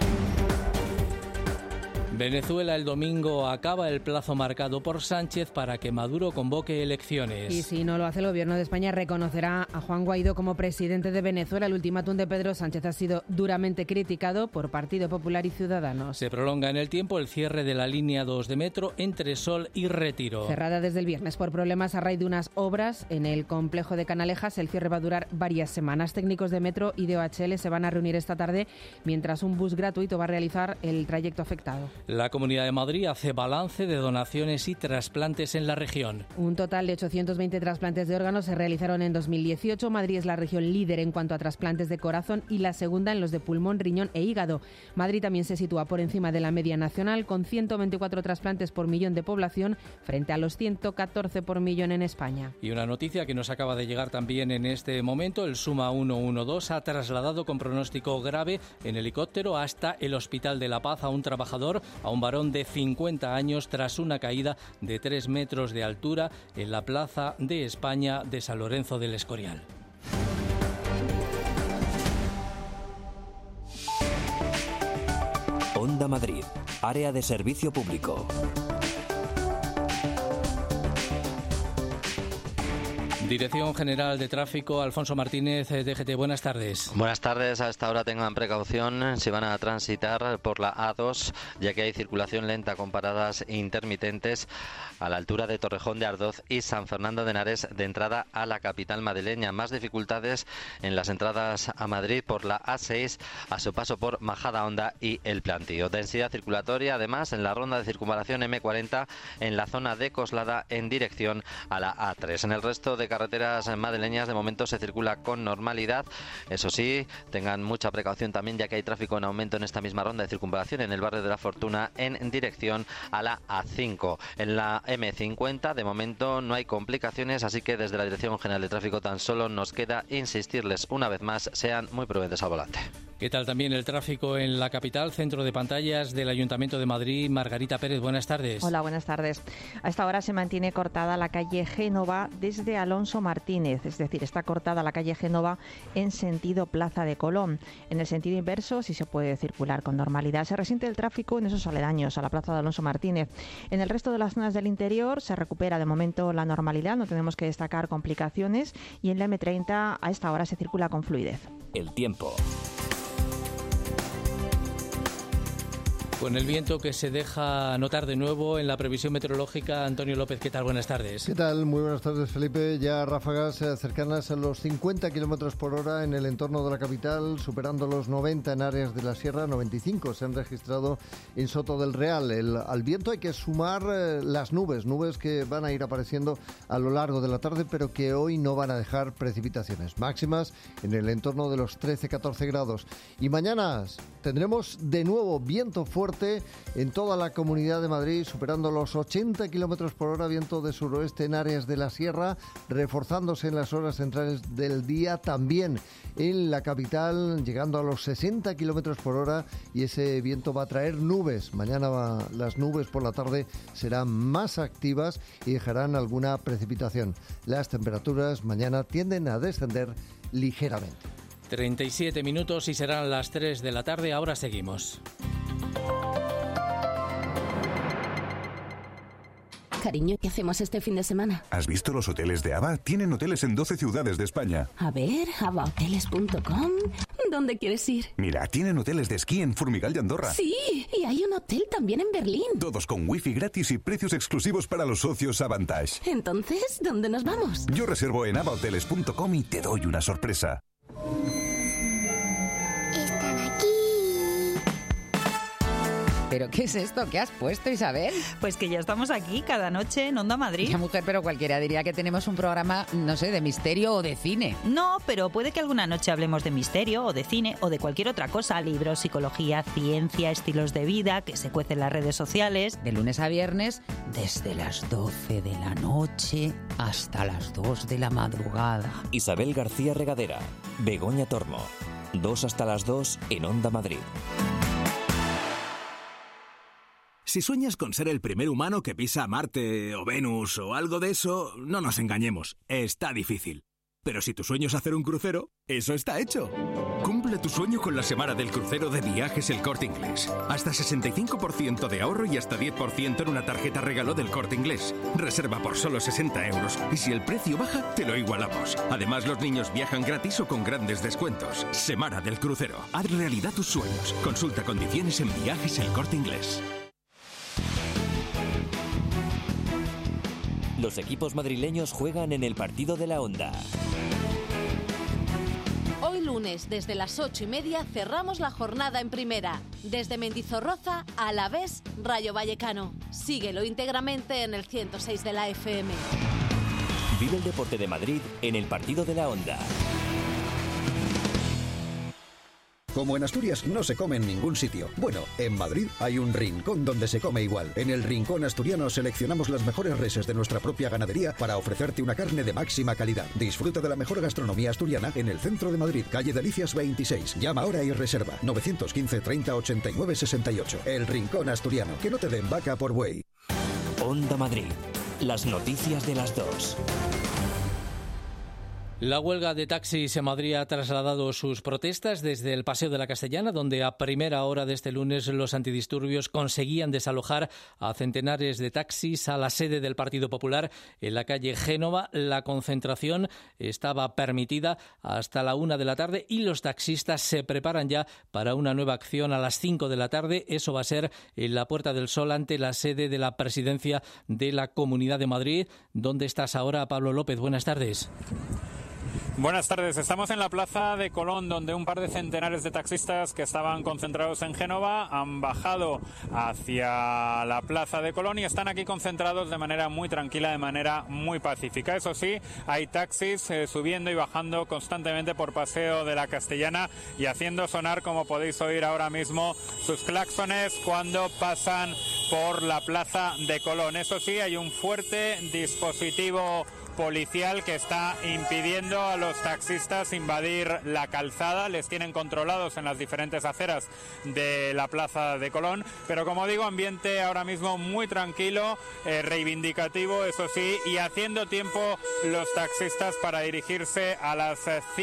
Venezuela el domingo acaba el plazo marcado por Sánchez para que Maduro convoque elecciones. Y si no lo hace, el Gobierno de España reconocerá a Juan Guaidó como presidente de Venezuela. El ultimátum de Pedro Sánchez ha sido duramente criticado por Partido Popular y Ciudadanos. Se prolonga en el tiempo el cierre de la línea 2 de metro entre Sol y Retiro. Cerrada desde el viernes por problemas a raíz de unas obras en el complejo de Canalejas, el cierre va a durar varias semanas. Técnicos de Metro y de OHL se van a reunir esta tarde mientras un bus gratuito va a realizar el trayecto afectado. La Comunidad de Madrid hace balance de donaciones y trasplantes en la región. Un total de 820 trasplantes de órganos se realizaron en 2018. Madrid es la región líder en cuanto a trasplantes de corazón y la segunda en los de pulmón, riñón e hígado. Madrid también se sitúa por encima de la media nacional con 124 trasplantes por millón de población frente a los 114 por millón en España. Y una noticia que nos acaba de llegar también en este momento. El Suma 112 ha trasladado con pronóstico grave en helicóptero hasta el Hospital de la Paz a un trabajador a un varón de 50 años tras una caída de 3 metros de altura en la Plaza de España de San Lorenzo del Escorial. Onda Madrid, área de servicio público. Dirección General de Tráfico, Alfonso Martínez, DGT. Buenas tardes. Buenas tardes. A esta hora tengan precaución si van a transitar por la A2, ya que hay circulación lenta con paradas intermitentes a la altura de Torrejón de Ardoz y San Fernando de Henares de entrada a la capital madrileña. Más dificultades en las entradas a Madrid por la A6 a su paso por Majadahonda y El Plantío. Densidad circulatoria además en la ronda de circunvalación M40 en la zona de Coslada en dirección a la A3. En el resto de carreteras madrileñas de momento se circula con normalidad. Eso sí, tengan mucha precaución también, ya que hay tráfico en aumento en esta misma ronda de circunvalación en el barrio de la Fortuna en dirección a la A5. En la M50 de momento no hay complicaciones, así que desde la Dirección General de Tráfico tan solo nos queda insistirles una vez más, sean muy prudentes al volante. ¿Qué tal también el tráfico en la capital? Centro de pantallas del Ayuntamiento de Madrid. Margarita Pérez, buenas tardes. Hola, buenas tardes. A esta hora se mantiene cortada la calle Génova desde Alonso Martínez, es decir, está cortada la calle Génova en sentido Plaza de Colón. En el sentido inverso sí se puede circular con normalidad. Se resiente el tráfico en esos aledaños a la Plaza de Alonso Martínez. En el resto de las zonas del interior se recupera de momento la normalidad, no tenemos que destacar complicaciones, y en la M30 a esta hora se circula con fluidez. El tiempo. Con el viento que se deja notar de nuevo en la previsión meteorológica, Antonio López, ¿qué tal? Buenas tardes. ¿Qué tal? Muy buenas tardes, Felipe. Ya ráfagas cercanas a los 50 kilómetros por hora en el entorno de la capital, superando los 90 en áreas de la sierra, 95 se han registrado en Soto del Real. Al viento hay que sumar las nubes que van a ir apareciendo a lo largo de la tarde, pero que hoy no van a dejar precipitaciones. Máximas en el entorno de los 13-14 grados. Y mañana tendremos de nuevo viento fuerte en toda la Comunidad de Madrid, superando los 80 kilómetros por hora, viento de suroeste en áreas de la sierra, reforzándose en las horas centrales del día, también en la capital, llegando a los 60 kilómetros por hora, y ese viento va a traer nubes. Mañana las nubes por la tarde serán más activas y dejarán alguna precipitación. Las temperaturas mañana tienden a descender ligeramente. 37 minutos y serán las 3 de la tarde. Ahora seguimos. Cariño, ¿qué hacemos este fin de semana? ¿Has visto los hoteles de ABA? Tienen hoteles en 12 ciudades de España. A ver, abahoteles.com. ¿Dónde quieres ir? Mira, tienen hoteles de esquí en Formigal y Andorra. Sí, y hay un hotel también en Berlín. Todos con wifi gratis y precios exclusivos para los socios Avantage. Entonces, ¿dónde nos vamos? Yo reservo en abahoteles.com y te doy una sorpresa. ¿Pero qué es esto? ¿Qué has puesto, Isabel? Pues que ya estamos aquí cada noche en Onda Madrid. Ya, mujer, pero cualquiera diría que tenemos un programa, no sé, de misterio o de cine. No, pero puede que alguna noche hablemos de misterio o de cine o de cualquier otra cosa. Libros, psicología, ciencia, estilos de vida, que se cuece en las redes sociales. De lunes a viernes, desde las 12 de la noche hasta las 2 de la madrugada. Isabel García Regadera, Begoña Tormo. 2 hasta las 2 en Onda Madrid. Si sueñas con ser el primer humano que pisa Marte o Venus o algo de eso, no nos engañemos, está difícil. Pero si tu sueño es hacer un crucero, eso está hecho. Cumple tu sueño con la semana del crucero de Viajes El Corte Inglés. Hasta 65% de ahorro y hasta 10% en una tarjeta regalo del Corte Inglés. Reserva por solo 60 euros y si el precio baja, te lo igualamos. Además, los niños viajan gratis o con grandes descuentos. Semana del crucero. Haz realidad tus sueños. Consulta condiciones en Viajes El Corte Inglés. Los equipos madrileños juegan en el partido de la Onda. Hoy lunes, desde las 8:30, cerramos la jornada en primera. Desde Mendizorroza, Alavés, Rayo Vallecano. Síguelo íntegramente en el 106 de la FM. Vive el deporte de Madrid en el partido de la Onda. Como en Asturias no se come en ningún sitio. Bueno, en Madrid hay un rincón donde se come igual. En el Rincón Asturiano seleccionamos las mejores reses de nuestra propia ganadería para ofrecerte una carne de máxima calidad. Disfruta de la mejor gastronomía asturiana en el centro de Madrid, calle Delicias 26. Llama ahora y reserva 915 30 89 68. El Rincón Asturiano. Que no te den vaca por buey. Onda Madrid. Las noticias de las 2. La huelga de taxis en Madrid ha trasladado sus protestas desde el Paseo de la Castellana, donde a primera hora de este lunes los antidisturbios conseguían desalojar a centenares de taxis a la sede del Partido Popular en la calle Génova. La concentración estaba permitida hasta la 1 de la tarde y los taxistas se preparan ya para una nueva acción a las 5 de la tarde. Eso va a ser en la Puerta del Sol, ante la sede de la Presidencia de la Comunidad de Madrid. ¿Dónde estás ahora, Pablo López? Buenas tardes. Buenas tardes, estamos en la Plaza de Colón, donde un par de centenares de taxistas que estaban concentrados en Génova han bajado hacia la Plaza de Colón y están aquí concentrados de manera muy tranquila, de manera muy pacífica. Eso sí, hay taxis subiendo y bajando constantemente por Paseo de la Castellana y haciendo sonar, como podéis oír ahora mismo, sus claxones cuando pasan por la Plaza de Colón. Eso sí, hay un fuerte dispositivo policial que está impidiendo a los taxistas invadir la calzada. Les tienen controlados en las diferentes aceras de la Plaza de Colón, pero como digo, ambiente ahora mismo muy tranquilo, reivindicativo, eso sí, y haciendo tiempo los taxistas para dirigirse a las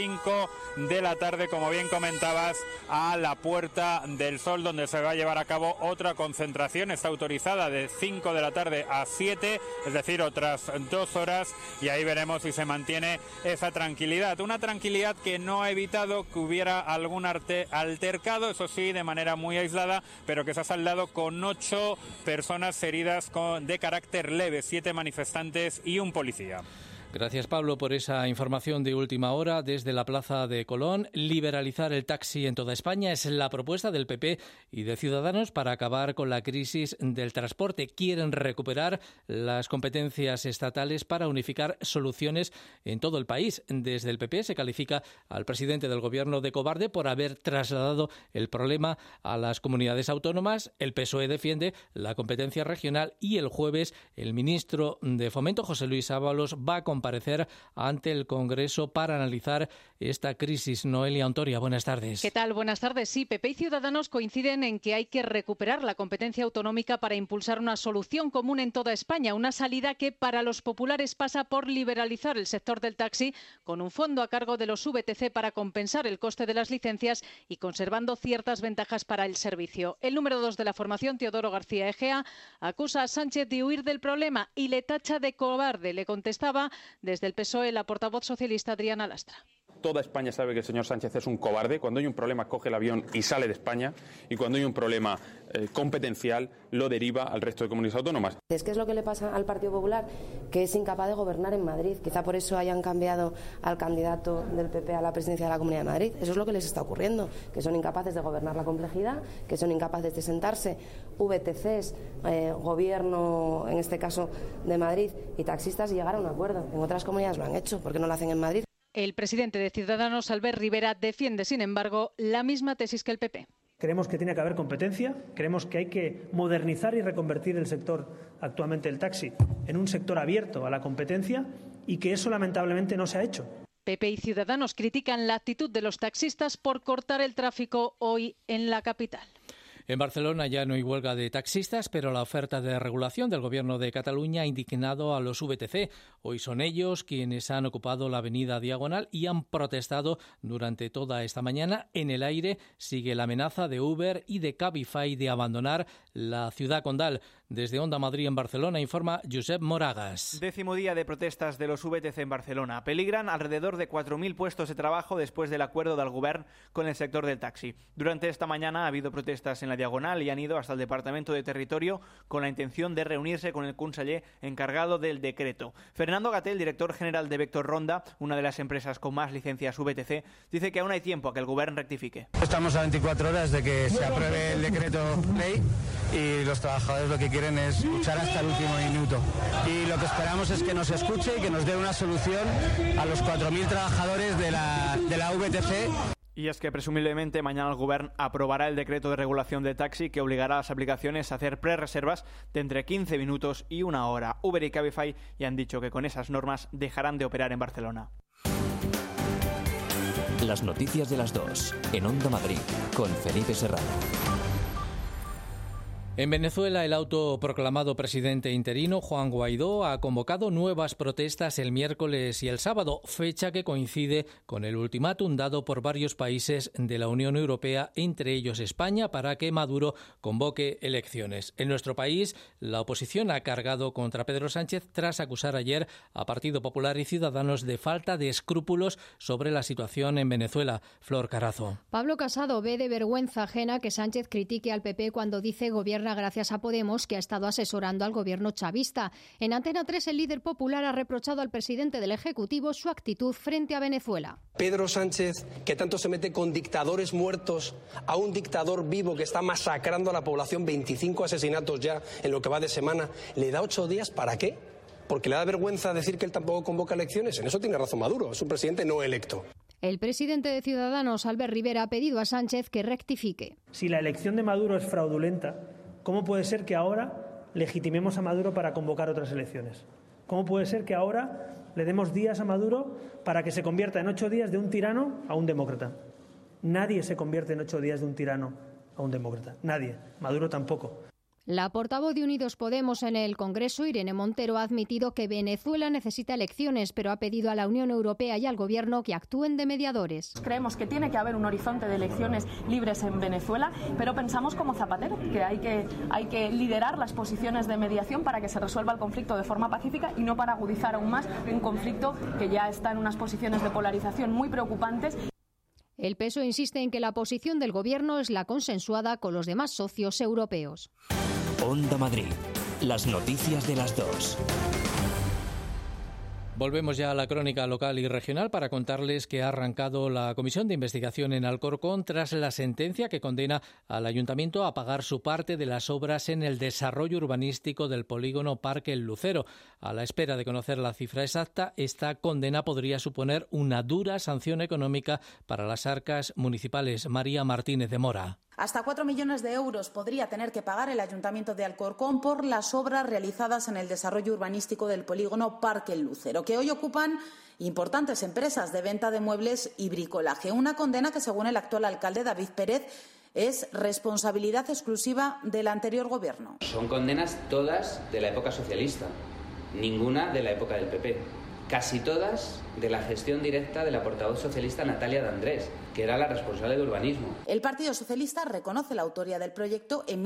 5 de la tarde, como bien comentabas, a la Puerta del Sol, donde se va a llevar a cabo otra concentración. Está autorizada de 5 de la tarde a 7, es decir, otras 2 horas, y ahí veremos si se mantiene esa tranquilidad. Una tranquilidad que no ha evitado que hubiera algún altercado, eso sí, de manera muy aislada, pero que se ha saldado con 8 personas heridas de carácter leve, 7 manifestantes y un policía. Gracias, Pablo, por esa información de última hora desde la Plaza de Colón. Liberalizar el taxi en toda España es la propuesta del PP y de Ciudadanos para acabar con la crisis del transporte. Quieren recuperar las competencias estatales para unificar soluciones en todo el país. Desde el PP se califica al presidente del Gobierno de cobarde por haber trasladado el problema a las comunidades autónomas. El PSOE defiende la competencia regional y el jueves el ministro de Fomento, José Luis Ábalos, va a comparecer ante el Congreso para analizar esta crisis. Noelia Ontoria, buenas tardes. ¿Qué tal? Buenas tardes. Sí, PP y Ciudadanos coinciden en que hay que recuperar la competencia autonómica para impulsar una solución común en toda España, una salida que para los populares pasa por liberalizar el sector del taxi con un fondo a cargo de los VTC para compensar el coste de las licencias y conservando ciertas ventajas para el servicio. El número 2 de la formación, Teodoro García Egea, acusa a Sánchez de huir del problema y le tacha de cobarde. Le contestaba desde el PSOE la portavoz socialista Adriana Lastra. Toda España sabe que el señor Sánchez es un cobarde. Cuando hay un problema coge el avión y sale de España, y cuando hay un problema competencial lo deriva al resto de comunidades autónomas. ¿Qué es lo que le pasa al Partido Popular? Que es incapaz de gobernar en Madrid. Quizá por eso hayan cambiado al candidato del PP a la presidencia de la Comunidad de Madrid. Eso es lo que les está ocurriendo, que son incapaces de gobernar la complejidad, que son incapaces de sentarse VTCs, gobierno, en este caso de Madrid, y taxistas, y llegar a un acuerdo. En otras comunidades lo han hecho, ¿por qué no lo hacen en Madrid? El presidente de Ciudadanos, Albert Rivera, defiende, sin embargo, la misma tesis que el PP. Creemos que tiene que haber competencia, creemos que hay que modernizar y reconvertir el sector actualmente del taxi en un sector abierto a la competencia, y que eso lamentablemente no se ha hecho. PP y Ciudadanos critican la actitud de los taxistas por cortar el tráfico hoy en la capital. En Barcelona ya no hay huelga de taxistas, pero la oferta de regulación del Gobierno de Cataluña ha indignado a los VTC. Hoy son ellos quienes han ocupado la avenida Diagonal y han protestado durante toda esta mañana. En el aire sigue la amenaza de Uber y de Cabify de abandonar la ciudad condal. Desde Onda Madrid en Barcelona informa Josep Moragas. 10º día de protestas de los VTC en Barcelona. Peligran alrededor de 4.000 puestos de trabajo después del acuerdo del Govern con el sector del taxi. Durante esta mañana ha habido protestas en la Diagonal y han ido hasta el Departamento de Territorio con la intención de reunirse con el conseller encargado del decreto. Fernando Gatel, director general de Vector Ronda, una de las empresas con más licencias VTC, dice que aún hay tiempo a que el Govern rectifique. Estamos a 24 horas de que se apruebe el decreto ley y los trabajadores lo que quieren es luchar hasta el último minuto. Y lo que esperamos es que nos escuche y que nos dé una solución a los 4.000 trabajadores de la VTC. Y es que presumiblemente mañana el Govern aprobará el decreto de regulación de taxi que obligará a las aplicaciones a hacer prerreservas de entre 15 minutos y 1 hora. Uber y Cabify ya han dicho que con esas normas dejarán de operar en Barcelona. Las noticias de las 2 en Onda Madrid con Felipe Serrano. En Venezuela, el autoproclamado presidente interino, Juan Guaidó, ha convocado nuevas protestas el miércoles y el sábado, fecha que coincide con el ultimátum dado por varios países de la Unión Europea, entre ellos España, para que Maduro convoque elecciones. En nuestro país, la oposición ha cargado contra Pedro Sánchez tras acusar ayer a Partido Popular y Ciudadanos de falta de escrúpulos sobre la situación en Venezuela. Flor Carazo. Pablo Casado ve de vergüenza ajena que Sánchez critique al PP cuando dice gobierna gracias a Podemos, que ha estado asesorando al gobierno chavista. En Antena 3, el líder popular ha reprochado al presidente del Ejecutivo su actitud frente a Venezuela. Pedro Sánchez, que tanto se mete con dictadores muertos, a un dictador vivo que está masacrando a la población, 25 asesinatos ya en lo que va de semana, ¿le da 8 días para qué? Porque le da vergüenza decir que él tampoco convoca elecciones. En eso tiene razón Maduro, es un presidente no electo. El presidente de Ciudadanos, Albert Rivera, ha pedido a Sánchez que rectifique. Si la elección de Maduro es fraudulenta, ¿cómo puede ser que ahora legitimemos a Maduro para convocar otras elecciones? ¿Cómo puede ser que ahora le demos días a Maduro para que se convierta en 8 días de un tirano a un demócrata? Nadie se convierte en 8 días de un tirano a un demócrata. Nadie. Maduro tampoco. La portavoz de Unidos Podemos en el Congreso, Irene Montero, ha admitido que Venezuela necesita elecciones, pero ha pedido a la Unión Europea y al Gobierno que actúen de mediadores. Creemos que tiene que haber un horizonte de elecciones libres en Venezuela, pero pensamos como Zapatero que hay que liderar las posiciones de mediación para que se resuelva el conflicto de forma pacífica y no para agudizar aún más un conflicto que ya está en unas posiciones de polarización muy preocupantes. El PSOE insiste en que la posición del Gobierno es la consensuada con los demás socios europeos. Onda Madrid, las noticias de las 2. Volvemos ya a la crónica local y regional para contarles que ha arrancado la comisión de investigación en Alcorcón tras la sentencia que condena al ayuntamiento a pagar su parte de las obras en el desarrollo urbanístico del polígono Parque El Lucero. A la espera de conocer la cifra exacta, esta condena podría suponer una dura sanción económica para las arcas municipales. María Martínez de Mora. Hasta 4 millones de euros podría tener que pagar el Ayuntamiento de Alcorcón por las obras realizadas en el desarrollo urbanístico del polígono Parque El Lucero, que hoy ocupan importantes empresas de venta de muebles y bricolaje. Una condena que, según el actual alcalde David Pérez, es responsabilidad exclusiva del anterior gobierno. Son condenas todas de la época socialista, ninguna de la época del PP. Casi todas de la gestión directa de la portavoz socialista Natalia de Andrés, que era la responsable de urbanismo. El Partido Socialista reconoce la autoría del proyecto en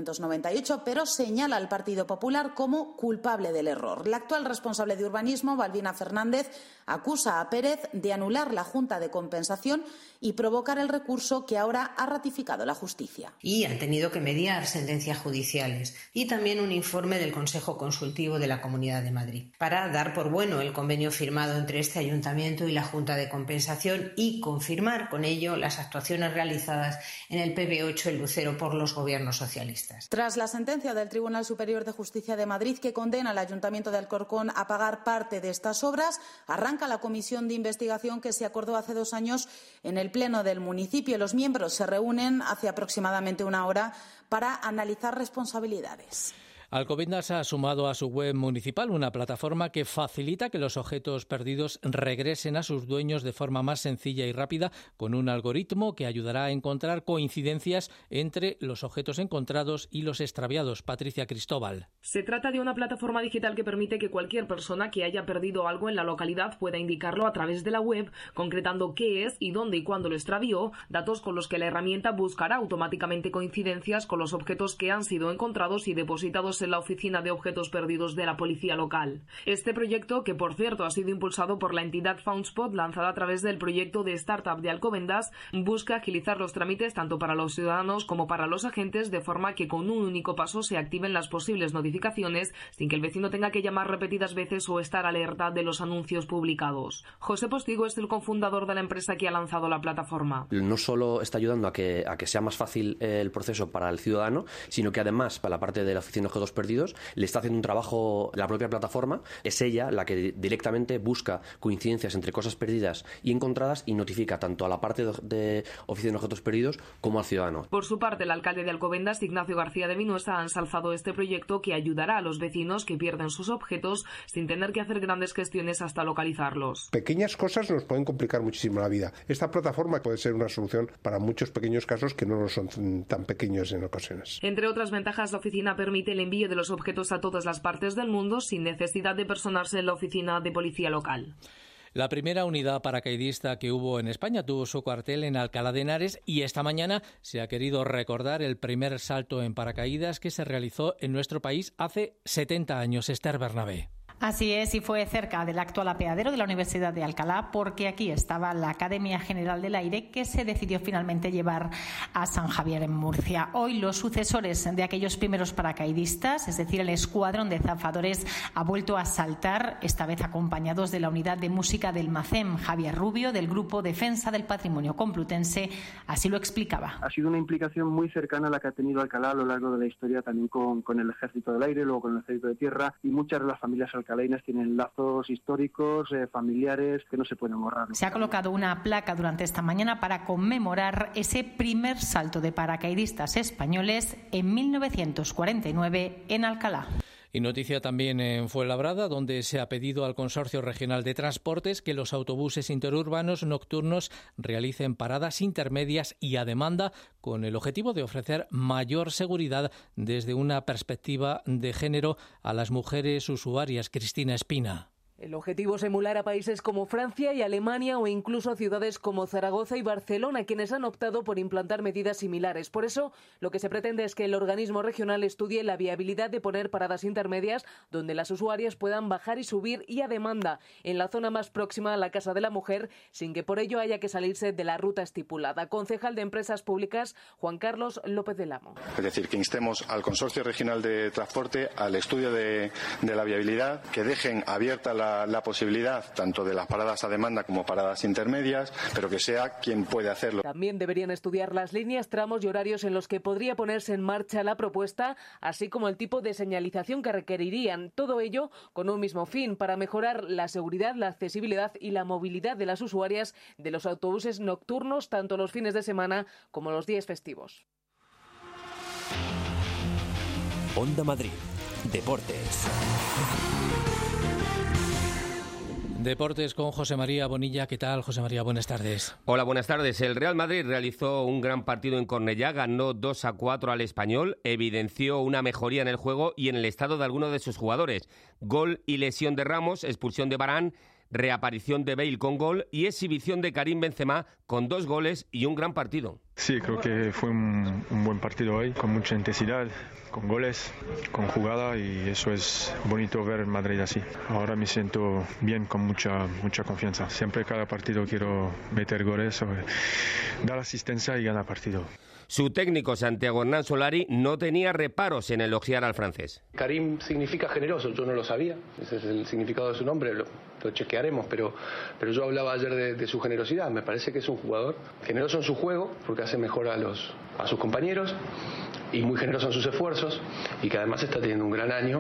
1998, pero señala al Partido Popular como culpable del error. La actual responsable de urbanismo, Balbina Fernández, acusa a Pérez de anular la Junta de Compensación y provocar el recurso que ahora ha ratificado la justicia. Y han tenido que mediar sentencias judiciales y también un informe del Consejo Consultivo de la Comunidad de Madrid para dar por bueno el convenio firmado entre este ayuntamiento y la Junta de Compensación y confirmar con ello las actuaciones realizadas en el PB8 El Lucero por los gobiernos socialistas. Tras la sentencia del Tribunal Superior de Justicia de Madrid que condena al Ayuntamiento de Alcorcón a pagar parte de estas obras, arranca la comisión de investigación que se acordó hace 2 años en el Pleno del municipio. Los miembros se reúnen hace aproximadamente 1 hora para analizar responsabilidades. Alcobendas ha sumado a su web municipal una plataforma que facilita que los objetos perdidos regresen a sus dueños de forma más sencilla y rápida, con un algoritmo que ayudará a encontrar coincidencias entre los objetos encontrados y los extraviados. Patricia Cristóbal. Se trata de una plataforma digital que permite que cualquier persona que haya perdido algo en la localidad pueda indicarlo a través de la web, concretando qué es y dónde y cuándo lo extravió, datos con los que la herramienta buscará automáticamente coincidencias con los objetos que han sido encontrados y depositados en la Oficina de Objetos Perdidos de la Policía Local. Este proyecto, que por cierto ha sido impulsado por la entidad Foundspot, lanzada a través del proyecto de startup de Alcobendas, busca agilizar los trámites tanto para los ciudadanos como para los agentes, de forma que con un único paso se activen las posibles notificaciones sin que el vecino tenga que llamar repetidas veces o estar alerta de los anuncios publicados. José Postigo es el cofundador de la empresa que ha lanzado la plataforma. No solo está ayudando a que sea más fácil el proceso para el ciudadano, sino que además para la parte de la Oficina de Objetos recuerdos perdidos, le está haciendo un trabajo la propia plataforma, es ella la que directamente busca coincidencias entre cosas perdidas y encontradas y notifica tanto a la parte de Oficio de Objetos Perdidos como al ciudadano. Por su parte, el alcalde de Alcobendas, Ignacio García de Vinuesa, ha ensalzado este proyecto que ayudará a los vecinos que pierden sus objetos sin tener que hacer grandes gestiones hasta localizarlos. Pequeñas cosas nos pueden complicar muchísimo la vida. Esta plataforma puede ser una solución para muchos pequeños casos que no son tan pequeños en ocasiones. Entre otras ventajas, la oficina permite el envío de los objetos a todas las partes del mundo sin necesidad de personarse en la oficina de policía local. La primera unidad paracaidista que hubo en España tuvo su cuartel en Alcalá de Henares y esta mañana se ha querido recordar el primer salto en paracaídas que se realizó en nuestro país hace 70 años. Esther Bernabé. Así es, y fue cerca del actual apeadero de la Universidad de Alcalá, porque aquí estaba la Academia General del Aire, que se decidió finalmente llevar a San Javier, en Murcia. Hoy los sucesores de aquellos primeros paracaidistas, es decir, el escuadrón de zafadores, ha vuelto a saltar, esta vez acompañados de la unidad de música del MACEM. Javier Rubio, del Grupo Defensa del Patrimonio Complutense, así lo explicaba. Ha sido una implicación muy cercana a la que ha tenido Alcalá a lo largo de la historia, también con el Ejército del Aire, luego con el Ejército de Tierra, y muchas de las familias alcalainas tienen lazos históricos, familiares, que no se pueden borrar. Se ha colocado una placa durante esta mañana para conmemorar ese primer salto de paracaidistas españoles en 1949 en Alcalá. Y noticia también en Fuenlabrada, donde se ha pedido al Consorcio Regional de Transportes que los autobuses interurbanos nocturnos realicen paradas intermedias y a demanda, con el objetivo de ofrecer mayor seguridad desde una perspectiva de género a las mujeres usuarias. Cristina Espina. El objetivo es emular a países como Francia y Alemania o incluso a ciudades como Zaragoza y Barcelona, quienes han optado por implantar medidas similares. Por eso, lo que se pretende es que el organismo regional estudie la viabilidad de poner paradas intermedias donde las usuarias puedan bajar y subir y a demanda en la zona más próxima a la Casa de la Mujer, sin que por ello haya que salirse de la ruta estipulada. Concejal de Empresas Públicas, Juan Carlos López del Amo. Es decir, que instemos al Consorcio Regional de Transporte al estudio de la viabilidad, que dejen abierta la posibilidad tanto de las paradas a demanda como paradas intermedias, pero que sea quien puede hacerlo. También deberían estudiar las líneas, tramos y horarios en los que podría ponerse en marcha la propuesta, así como el tipo de señalización que requerirían. Todo ello con un mismo fin, para mejorar la seguridad, la accesibilidad y la movilidad de las usuarias de los autobuses nocturnos, tanto los fines de semana como los días festivos. Onda Madrid. Deportes. Deportes con José María Bonilla. ¿Qué tal, José María? Buenas tardes. Hola, buenas tardes. El Real Madrid realizó un gran partido en Cornellá, ganó 2-4 al Español, evidenció una mejoría en el juego y en el estado de algunos de sus jugadores. Gol y lesión de Ramos, expulsión de Varane, reaparición de Bale con gol y exhibición de Karim Benzema con 2 goles y un gran partido. Sí, creo que fue un buen partido hoy, con mucha intensidad, con goles, con jugada, y eso es bonito ver en Madrid así. Ahora me siento bien, con mucha confianza. Siempre cada partido quiero meter goles, dar asistencia y ganar partido. Su técnico, Santiago Hernán Solari, no tenía reparos en elogiar al francés. Karim significa generoso, yo no lo sabía, ese es el significado de su nombre, lo chequearemos, pero yo hablaba ayer de su generosidad. Me parece que es un jugador generoso en su juego, porque hace mejor a sus compañeros, y muy generoso en sus esfuerzos, y que además está teniendo un gran año,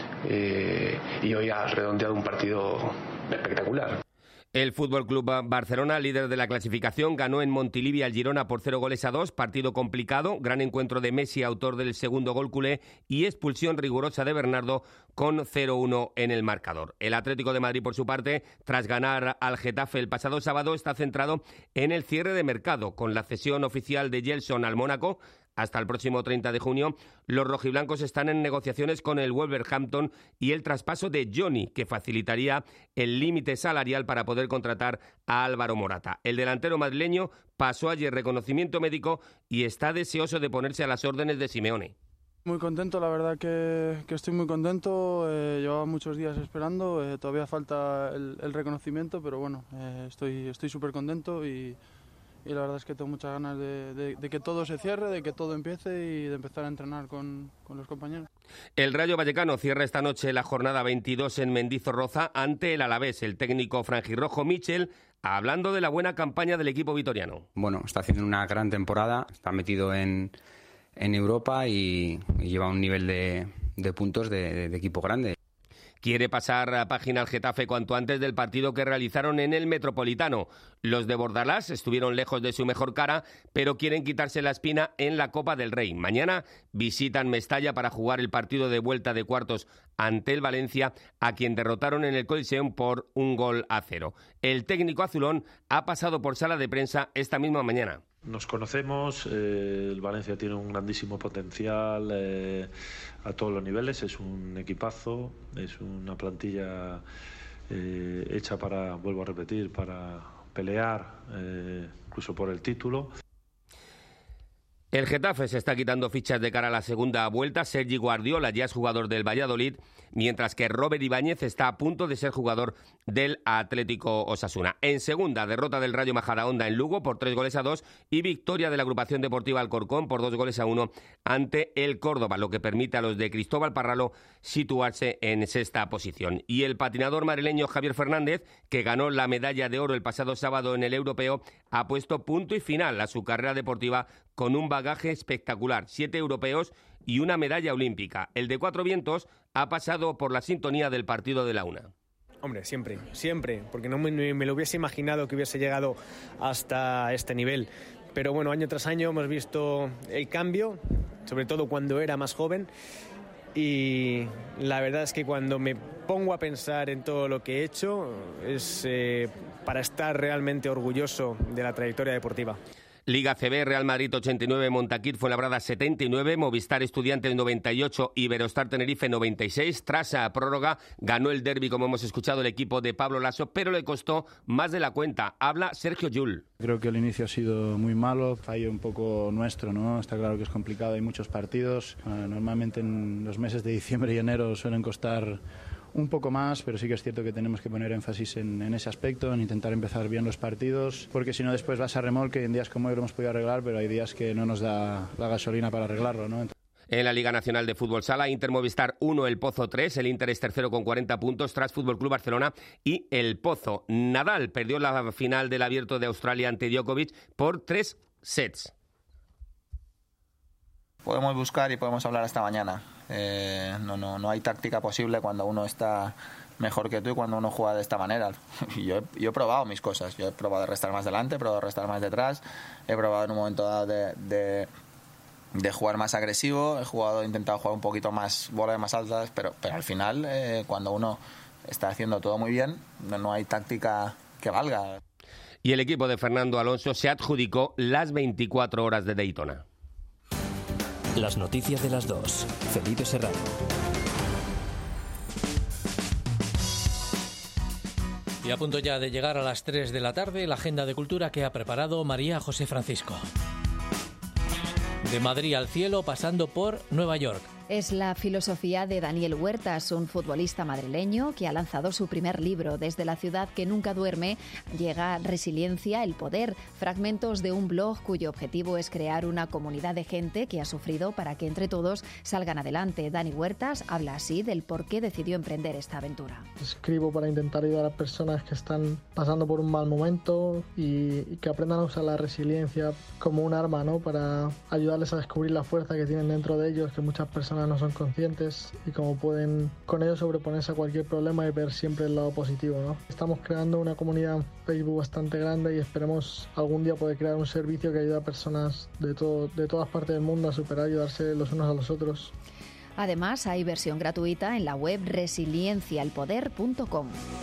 y hoy ha redondeado un partido espectacular. El Fútbol Club Barcelona, líder de la clasificación, ganó en Montilivi al Girona por 0-2, partido complicado, gran encuentro de Messi, autor del segundo gol culé, y expulsión rigurosa de Bernardo con 0-1 en el marcador. El Atlético de Madrid, por su parte, tras ganar al Getafe el pasado sábado, está centrado en el cierre de mercado, con la cesión oficial de Gelson al Mónaco. Hasta el próximo 30 de junio, los rojiblancos están en negociaciones con el Wolverhampton y el traspaso de Johnny, que facilitaría el límite salarial para poder contratar a Álvaro Morata. El delantero madrileño pasó ayer reconocimiento médico y está deseoso de ponerse a las órdenes de Simeone. Muy contento, la verdad que estoy muy contento. Llevaba muchos días esperando, todavía falta el reconocimiento, pero bueno, estoy súper contento y la verdad es que tengo muchas ganas de que todo se cierre, de que todo empiece y de empezar a entrenar con los compañeros. El Rayo Vallecano cierra esta noche la jornada 22 en Mendizorroza ante el Alavés. El técnico franjirrojo Michel, hablando de la buena campaña del equipo vitoriano. Bueno, está haciendo una gran temporada, está metido en Europa y lleva un nivel de puntos de equipo grande. Quiere pasar a página al Getafe cuanto antes del partido que realizaron en el Metropolitano. Los de Bordalás estuvieron lejos de su mejor cara, pero quieren quitarse la espina en la Copa del Rey. Mañana visitan Mestalla para jugar el partido de vuelta de cuartos ante el Valencia, a quien derrotaron en el Coliseum por 1-0. El técnico azulón ha pasado por sala de prensa esta misma mañana. Nos conocemos, el Valencia tiene un grandísimo potencial a todos los niveles, es un equipazo, es una plantilla hecha para, vuelvo a repetir, para pelear incluso por el título. El Getafe se está quitando fichas de cara a la segunda vuelta. Sergi Guardiola ya es jugador del Valladolid, mientras que Robert Ibáñez está a punto de ser jugador del Atlético Osasuna. En segunda, derrota del Rayo Majadahonda en Lugo por 3-2 y victoria de la Agrupación Deportiva Alcorcón por 2-1 ante el Córdoba, lo que permite a los de Cristóbal Parralo situarse en sexta posición. Y el patinador madrileño Javier Fernández, que ganó la medalla de oro el pasado sábado en el Europeo, ha puesto punto y final a su carrera deportiva con un bagaje espectacular, 7 europeos y una medalla olímpica. El de Cuatro Vientos ha pasado por la sintonía del partido de la una. Hombre, siempre, porque no me lo hubiese imaginado que hubiese llegado hasta este nivel. Pero bueno, año tras año hemos visto el cambio, sobre todo cuando era más joven. Y la verdad es que cuando me pongo a pensar en todo lo que he hecho, es para estar realmente orgulloso de la trayectoria deportiva. Liga CB, Real Madrid 89, Montaquit Fuenlabrada 79, Movistar Estudiantes 98, Iberostar Tenerife 96. Tras la prórroga ganó el derbi, como hemos escuchado, el equipo de Pablo Laso, pero le costó más de la cuenta. Habla Sergio Llull. Creo que el inicio ha sido muy malo, fallo un poco nuestro, ¿no? Está claro que es complicado, hay muchos partidos. Normalmente en los meses de diciembre y enero suelen costar un poco más, pero sí que es cierto que tenemos que poner énfasis en ese aspecto, en intentar empezar bien los partidos, porque si no después vas a remolque. En días como hoy lo hemos podido arreglar, pero hay días que no nos da la gasolina para arreglarlo, ¿no? En la Liga Nacional de Fútbol Sala, Inter Movistar 1, El Pozo 3, el Inter es tercero con 40 puntos tras Fútbol Club Barcelona y El Pozo. Nadal perdió la final del Abierto de Australia ante Djokovic por 3 sets. Podemos buscar y podemos hablar hasta mañana. No hay táctica posible cuando uno está mejor que tú y cuando uno juega de esta manera. Yo he probado mis cosas. Yo he probado de restar más delante, he probado de restar más detrás, he probado en un momento dado de jugar más agresivo, he intentado jugar un poquito más bolas más altas, pero al final cuando uno está haciendo todo muy bien, no hay táctica que valga. Y el equipo de Fernando Alonso se adjudicó las 24 horas de Daytona. Las noticias de las 2. Felipe Serrano. Y a punto ya de llegar a las 3 de la tarde, la agenda de cultura que ha preparado María José Francisco. De Madrid al cielo, pasando por Nueva York. Es la filosofía de Daniel Huertas, un futbolista madrileño que ha lanzado su primer libro. Desde la ciudad que nunca duerme llega Resiliencia, el poder, fragmentos de un blog cuyo objetivo es crear una comunidad de gente que ha sufrido para que entre todos salgan adelante. Dani Huertas habla así del por qué decidió emprender esta aventura. Escribo para intentar ayudar a personas que están pasando por un mal momento y que aprendan a usar la resiliencia como un arma, ¿no? Para ayudarles a descubrir la fuerza que tienen dentro de ellos, que muchas personas no son conscientes, y cómo pueden con ello sobreponerse a cualquier problema y ver siempre el lado positivo, ¿no? Estamos creando una comunidad en Facebook bastante grande y esperemos algún día poder crear un servicio que ayude a personas de todas partes del mundo a superar y ayudarse los unos a los otros. Además, hay versión gratuita en la web resilienciaelpoder.com.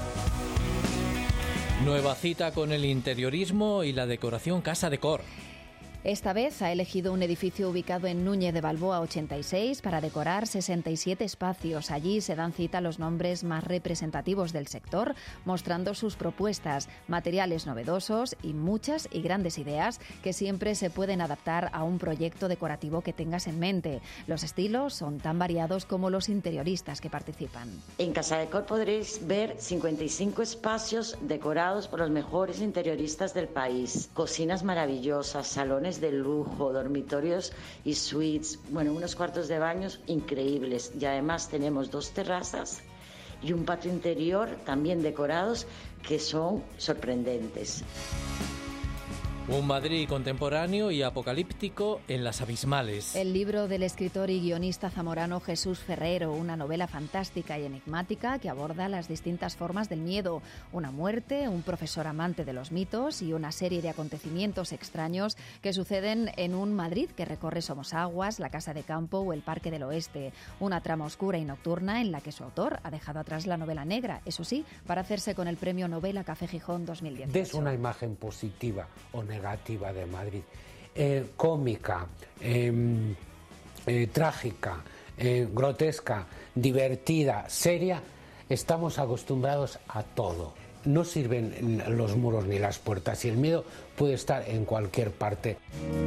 Nueva cita con el interiorismo y la decoración Casa Decor. Esta vez ha elegido un edificio ubicado en Núñez de Balboa 86 para decorar 67 espacios. Allí se dan cita los nombres más representativos del sector, mostrando sus propuestas, materiales novedosos y muchas y grandes ideas que siempre se pueden adaptar a un proyecto decorativo que tengas en mente. Los estilos son tan variados como los interioristas que participan. En Casa Decor podréis ver 55 espacios decorados por los mejores interioristas del país. Cocinas maravillosas, salones de lujo, dormitorios y suites, unos cuartos de baños increíbles, y además tenemos 2 terrazas y un patio interior también decorados que son sorprendentes. Un Madrid contemporáneo y apocalíptico en las abismales. El libro del escritor y guionista zamorano Jesús Ferrero, una novela fantástica y enigmática que aborda las distintas formas del miedo, una muerte, un profesor amante de los mitos y una serie de acontecimientos extraños que suceden en un Madrid que recorre Somosaguas, la Casa de Campo o el Parque del Oeste. Una trama oscura y nocturna en la que su autor ha dejado atrás la novela negra, eso sí, para hacerse con el premio Novela Café Gijón 2018. Des una imagen positiva o negativa de Madrid, cómica, trágica, grotesca, divertida, seria. Estamos acostumbrados a todo. No sirven los muros ni las puertas y el miedo puede estar en cualquier parte.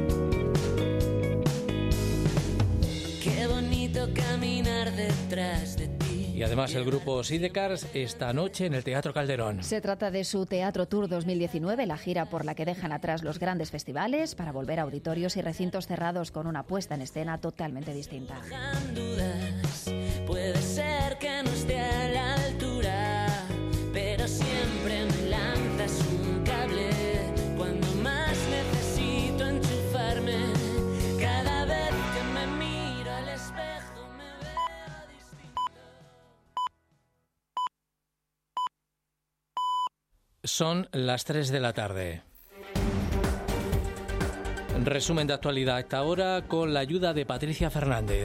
Qué bonito caminar detrás de ti. Y además el grupo Sidecars esta noche en el Teatro Calderón. Se trata de su Teatro Tour 2019, la gira por la que dejan atrás los grandes festivales para volver a auditorios y recintos cerrados con una puesta en escena totalmente distinta. Puede ser que no esté a la altura, pero siempre me lanzas un cable cuando más necesito enchufarme. Cada vez que me miro al espejo me veo distinto. Son las 3 de la tarde. Resumen de actualidad hasta ahora con la ayuda de Patricia Fernández.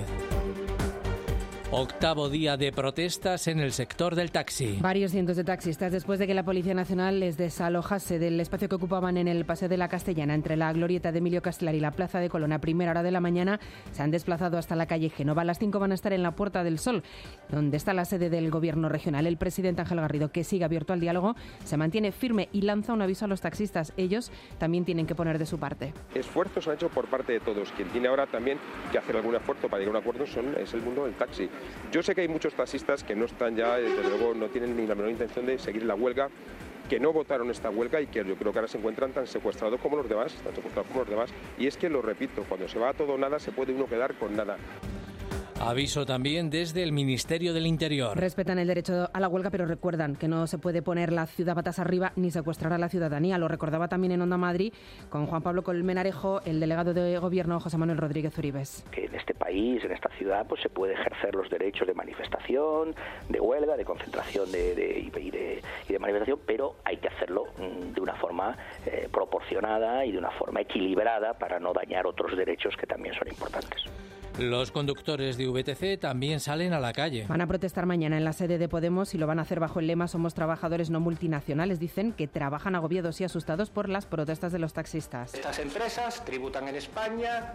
Octavo día de protestas en el sector del taxi. Varios cientos de taxistas, después de que la Policía Nacional les desalojase del espacio que ocupaban en el Paseo de la Castellana, entre la glorieta de Emilio Castelar y la Plaza de Colón, a primera hora de la mañana, se han desplazado hasta la calle Génova. A las 5 van a estar en la Puerta del Sol, donde está la sede del Gobierno regional. El presidente Ángel Garrido, que sigue abierto al diálogo, se mantiene firme y lanza un aviso a los taxistas. Ellos también tienen que poner de su parte. Esfuerzos han hecho por parte de todos. Quien tiene ahora también que hacer algún esfuerzo para llegar a un acuerdo es el mundo del taxi. Yo sé que hay muchos taxistas que no están ya, desde luego, no tienen ni la menor intención de seguir la huelga, que no votaron esta huelga y que yo creo que ahora se encuentran tan secuestrados como los demás, y es que, lo repito, cuando se va a todo o nada se puede uno quedar con nada. Aviso también desde el Ministerio del Interior. Respetan el derecho a la huelga, pero recuerdan que no se puede poner la ciudad patas arriba ni secuestrar a la ciudadanía. Lo recordaba también en Onda Madrid con Juan Pablo Colmenarejo, el delegado de Gobierno José Manuel Rodríguez Uribes. Que en este país, en esta ciudad, pues se puede ejercer los derechos de manifestación, de huelga, de concentración y de manifestación, pero hay que hacerlo de una forma proporcionada y de una forma equilibrada para no dañar otros derechos que también son importantes. Los conductores de VTC también salen a la calle. Van a protestar mañana en la sede de Podemos y lo van a hacer bajo el lema Somos trabajadores no multinacionales. Dicen que trabajan agobiados y asustados por las protestas de los taxistas. Estas empresas tributan en España,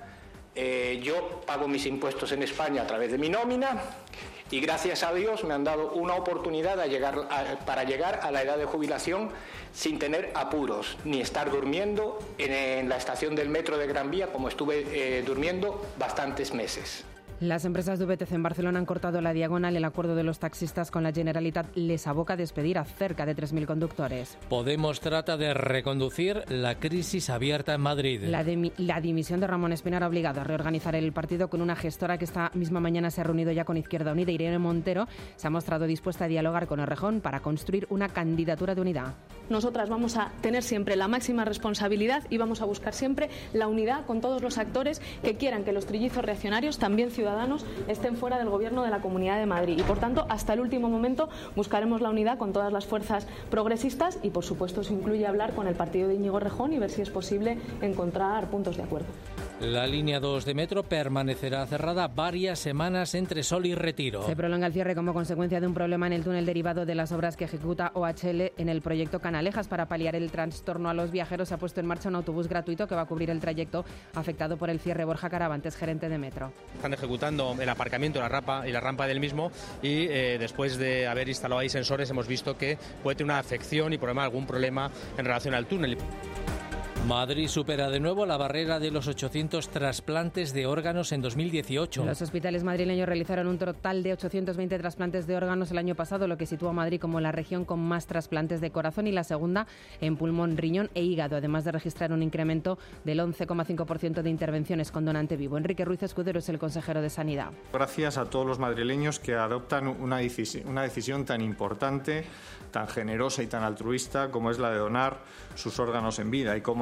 yo pago mis impuestos en España a través de mi nómina y gracias a Dios me han dado una oportunidad para llegar a la edad de jubilación sin tener apuros, ni estar durmiendo en la estación del metro de Gran Vía como estuve durmiendo bastantes meses. Las empresas de VTC en Barcelona han cortado la diagonal. El acuerdo de los taxistas con la Generalitat les aboca a despedir a cerca de 3.000 conductores. Podemos trata de reconducir la crisis abierta en Madrid. La dimisión de Ramón Espinar ha obligado a reorganizar el partido con una gestora que esta misma mañana se ha reunido ya con Izquierda Unida. Irene Montero se ha mostrado dispuesta a dialogar con Errejón para construir una candidatura de unidad. Nosotras vamos a tener siempre la máxima responsabilidad y vamos a buscar siempre la unidad con todos los actores que quieran que los trillizos reaccionarios, también ciudadanos, estén fuera del gobierno de la Comunidad de Madrid. Y por tanto, hasta el último momento buscaremos la unidad con todas las fuerzas progresistas y, por supuesto, eso incluye hablar con el partido de Íñigo Errejón y ver si es posible encontrar puntos de acuerdo. La línea 2 de metro permanecerá cerrada varias semanas entre Sol y Retiro. Se prolonga el cierre como consecuencia de un problema en el túnel derivado de las obras que ejecuta OHL en el proyecto Canalejas. Para paliar el trastorno a los viajeros se ha puesto en marcha un autobús gratuito que va a cubrir el trayecto afectado por el cierre. Borja Caravantes, gerente de Metro. Están ejecutando el aparcamiento y la rampa del mismo y después de haber instalado ahí sensores hemos visto que puede tener una afección y algún problema en relación al túnel. Madrid supera de nuevo la barrera de los 800 trasplantes de órganos en 2018. Los hospitales madrileños realizaron un total de 820 trasplantes de órganos el año pasado, lo que sitúa a Madrid como la región con más trasplantes de corazón y la segunda en pulmón, riñón e hígado, además de registrar un incremento del 11,5% de intervenciones con donante vivo. Enrique Ruiz Escudero es el consejero de Sanidad. Gracias a todos los madrileños que adoptan una decisión tan importante, tan generosa y tan altruista como es la de donar sus órganos en vida. Y, como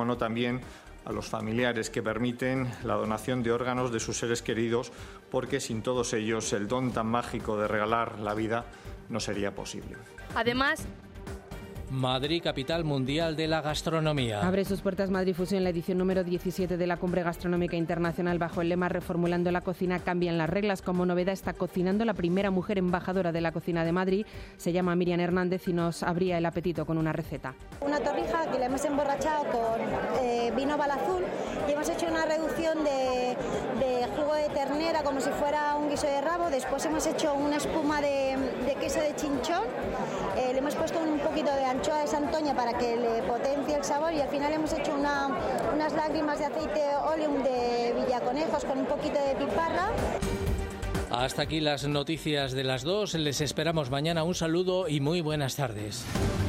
mano también a los familiares que permiten la donación de órganos de sus seres queridos, porque sin todos ellos el don tan mágico de regalar la vida no sería posible. Además, Madrid, capital mundial de la gastronomía. Abre sus puertas Madrid Fusión, la edición número 17 de la Cumbre Gastronómica Internacional, bajo el lema Reformulando la cocina, cambian las reglas. Como novedad está cocinando la primera mujer embajadora de la cocina de Madrid. Se llama Miriam Hernández y nos abría el apetito con una receta. Una torrija que la hemos emborrachado con vino balazul y hemos hecho una reducción de jugo de ternera como si fuera un guiso de rabo. Después hemos hecho una espuma de queso de chinchón. Le hemos puesto un poquito de anchoa de Santoña para que le potencie el sabor y al final hemos hecho unas lágrimas de aceite oleum de Villaconejos con un poquito de piparra. Hasta aquí las noticias de las 2. Les esperamos mañana. Un saludo y muy buenas tardes.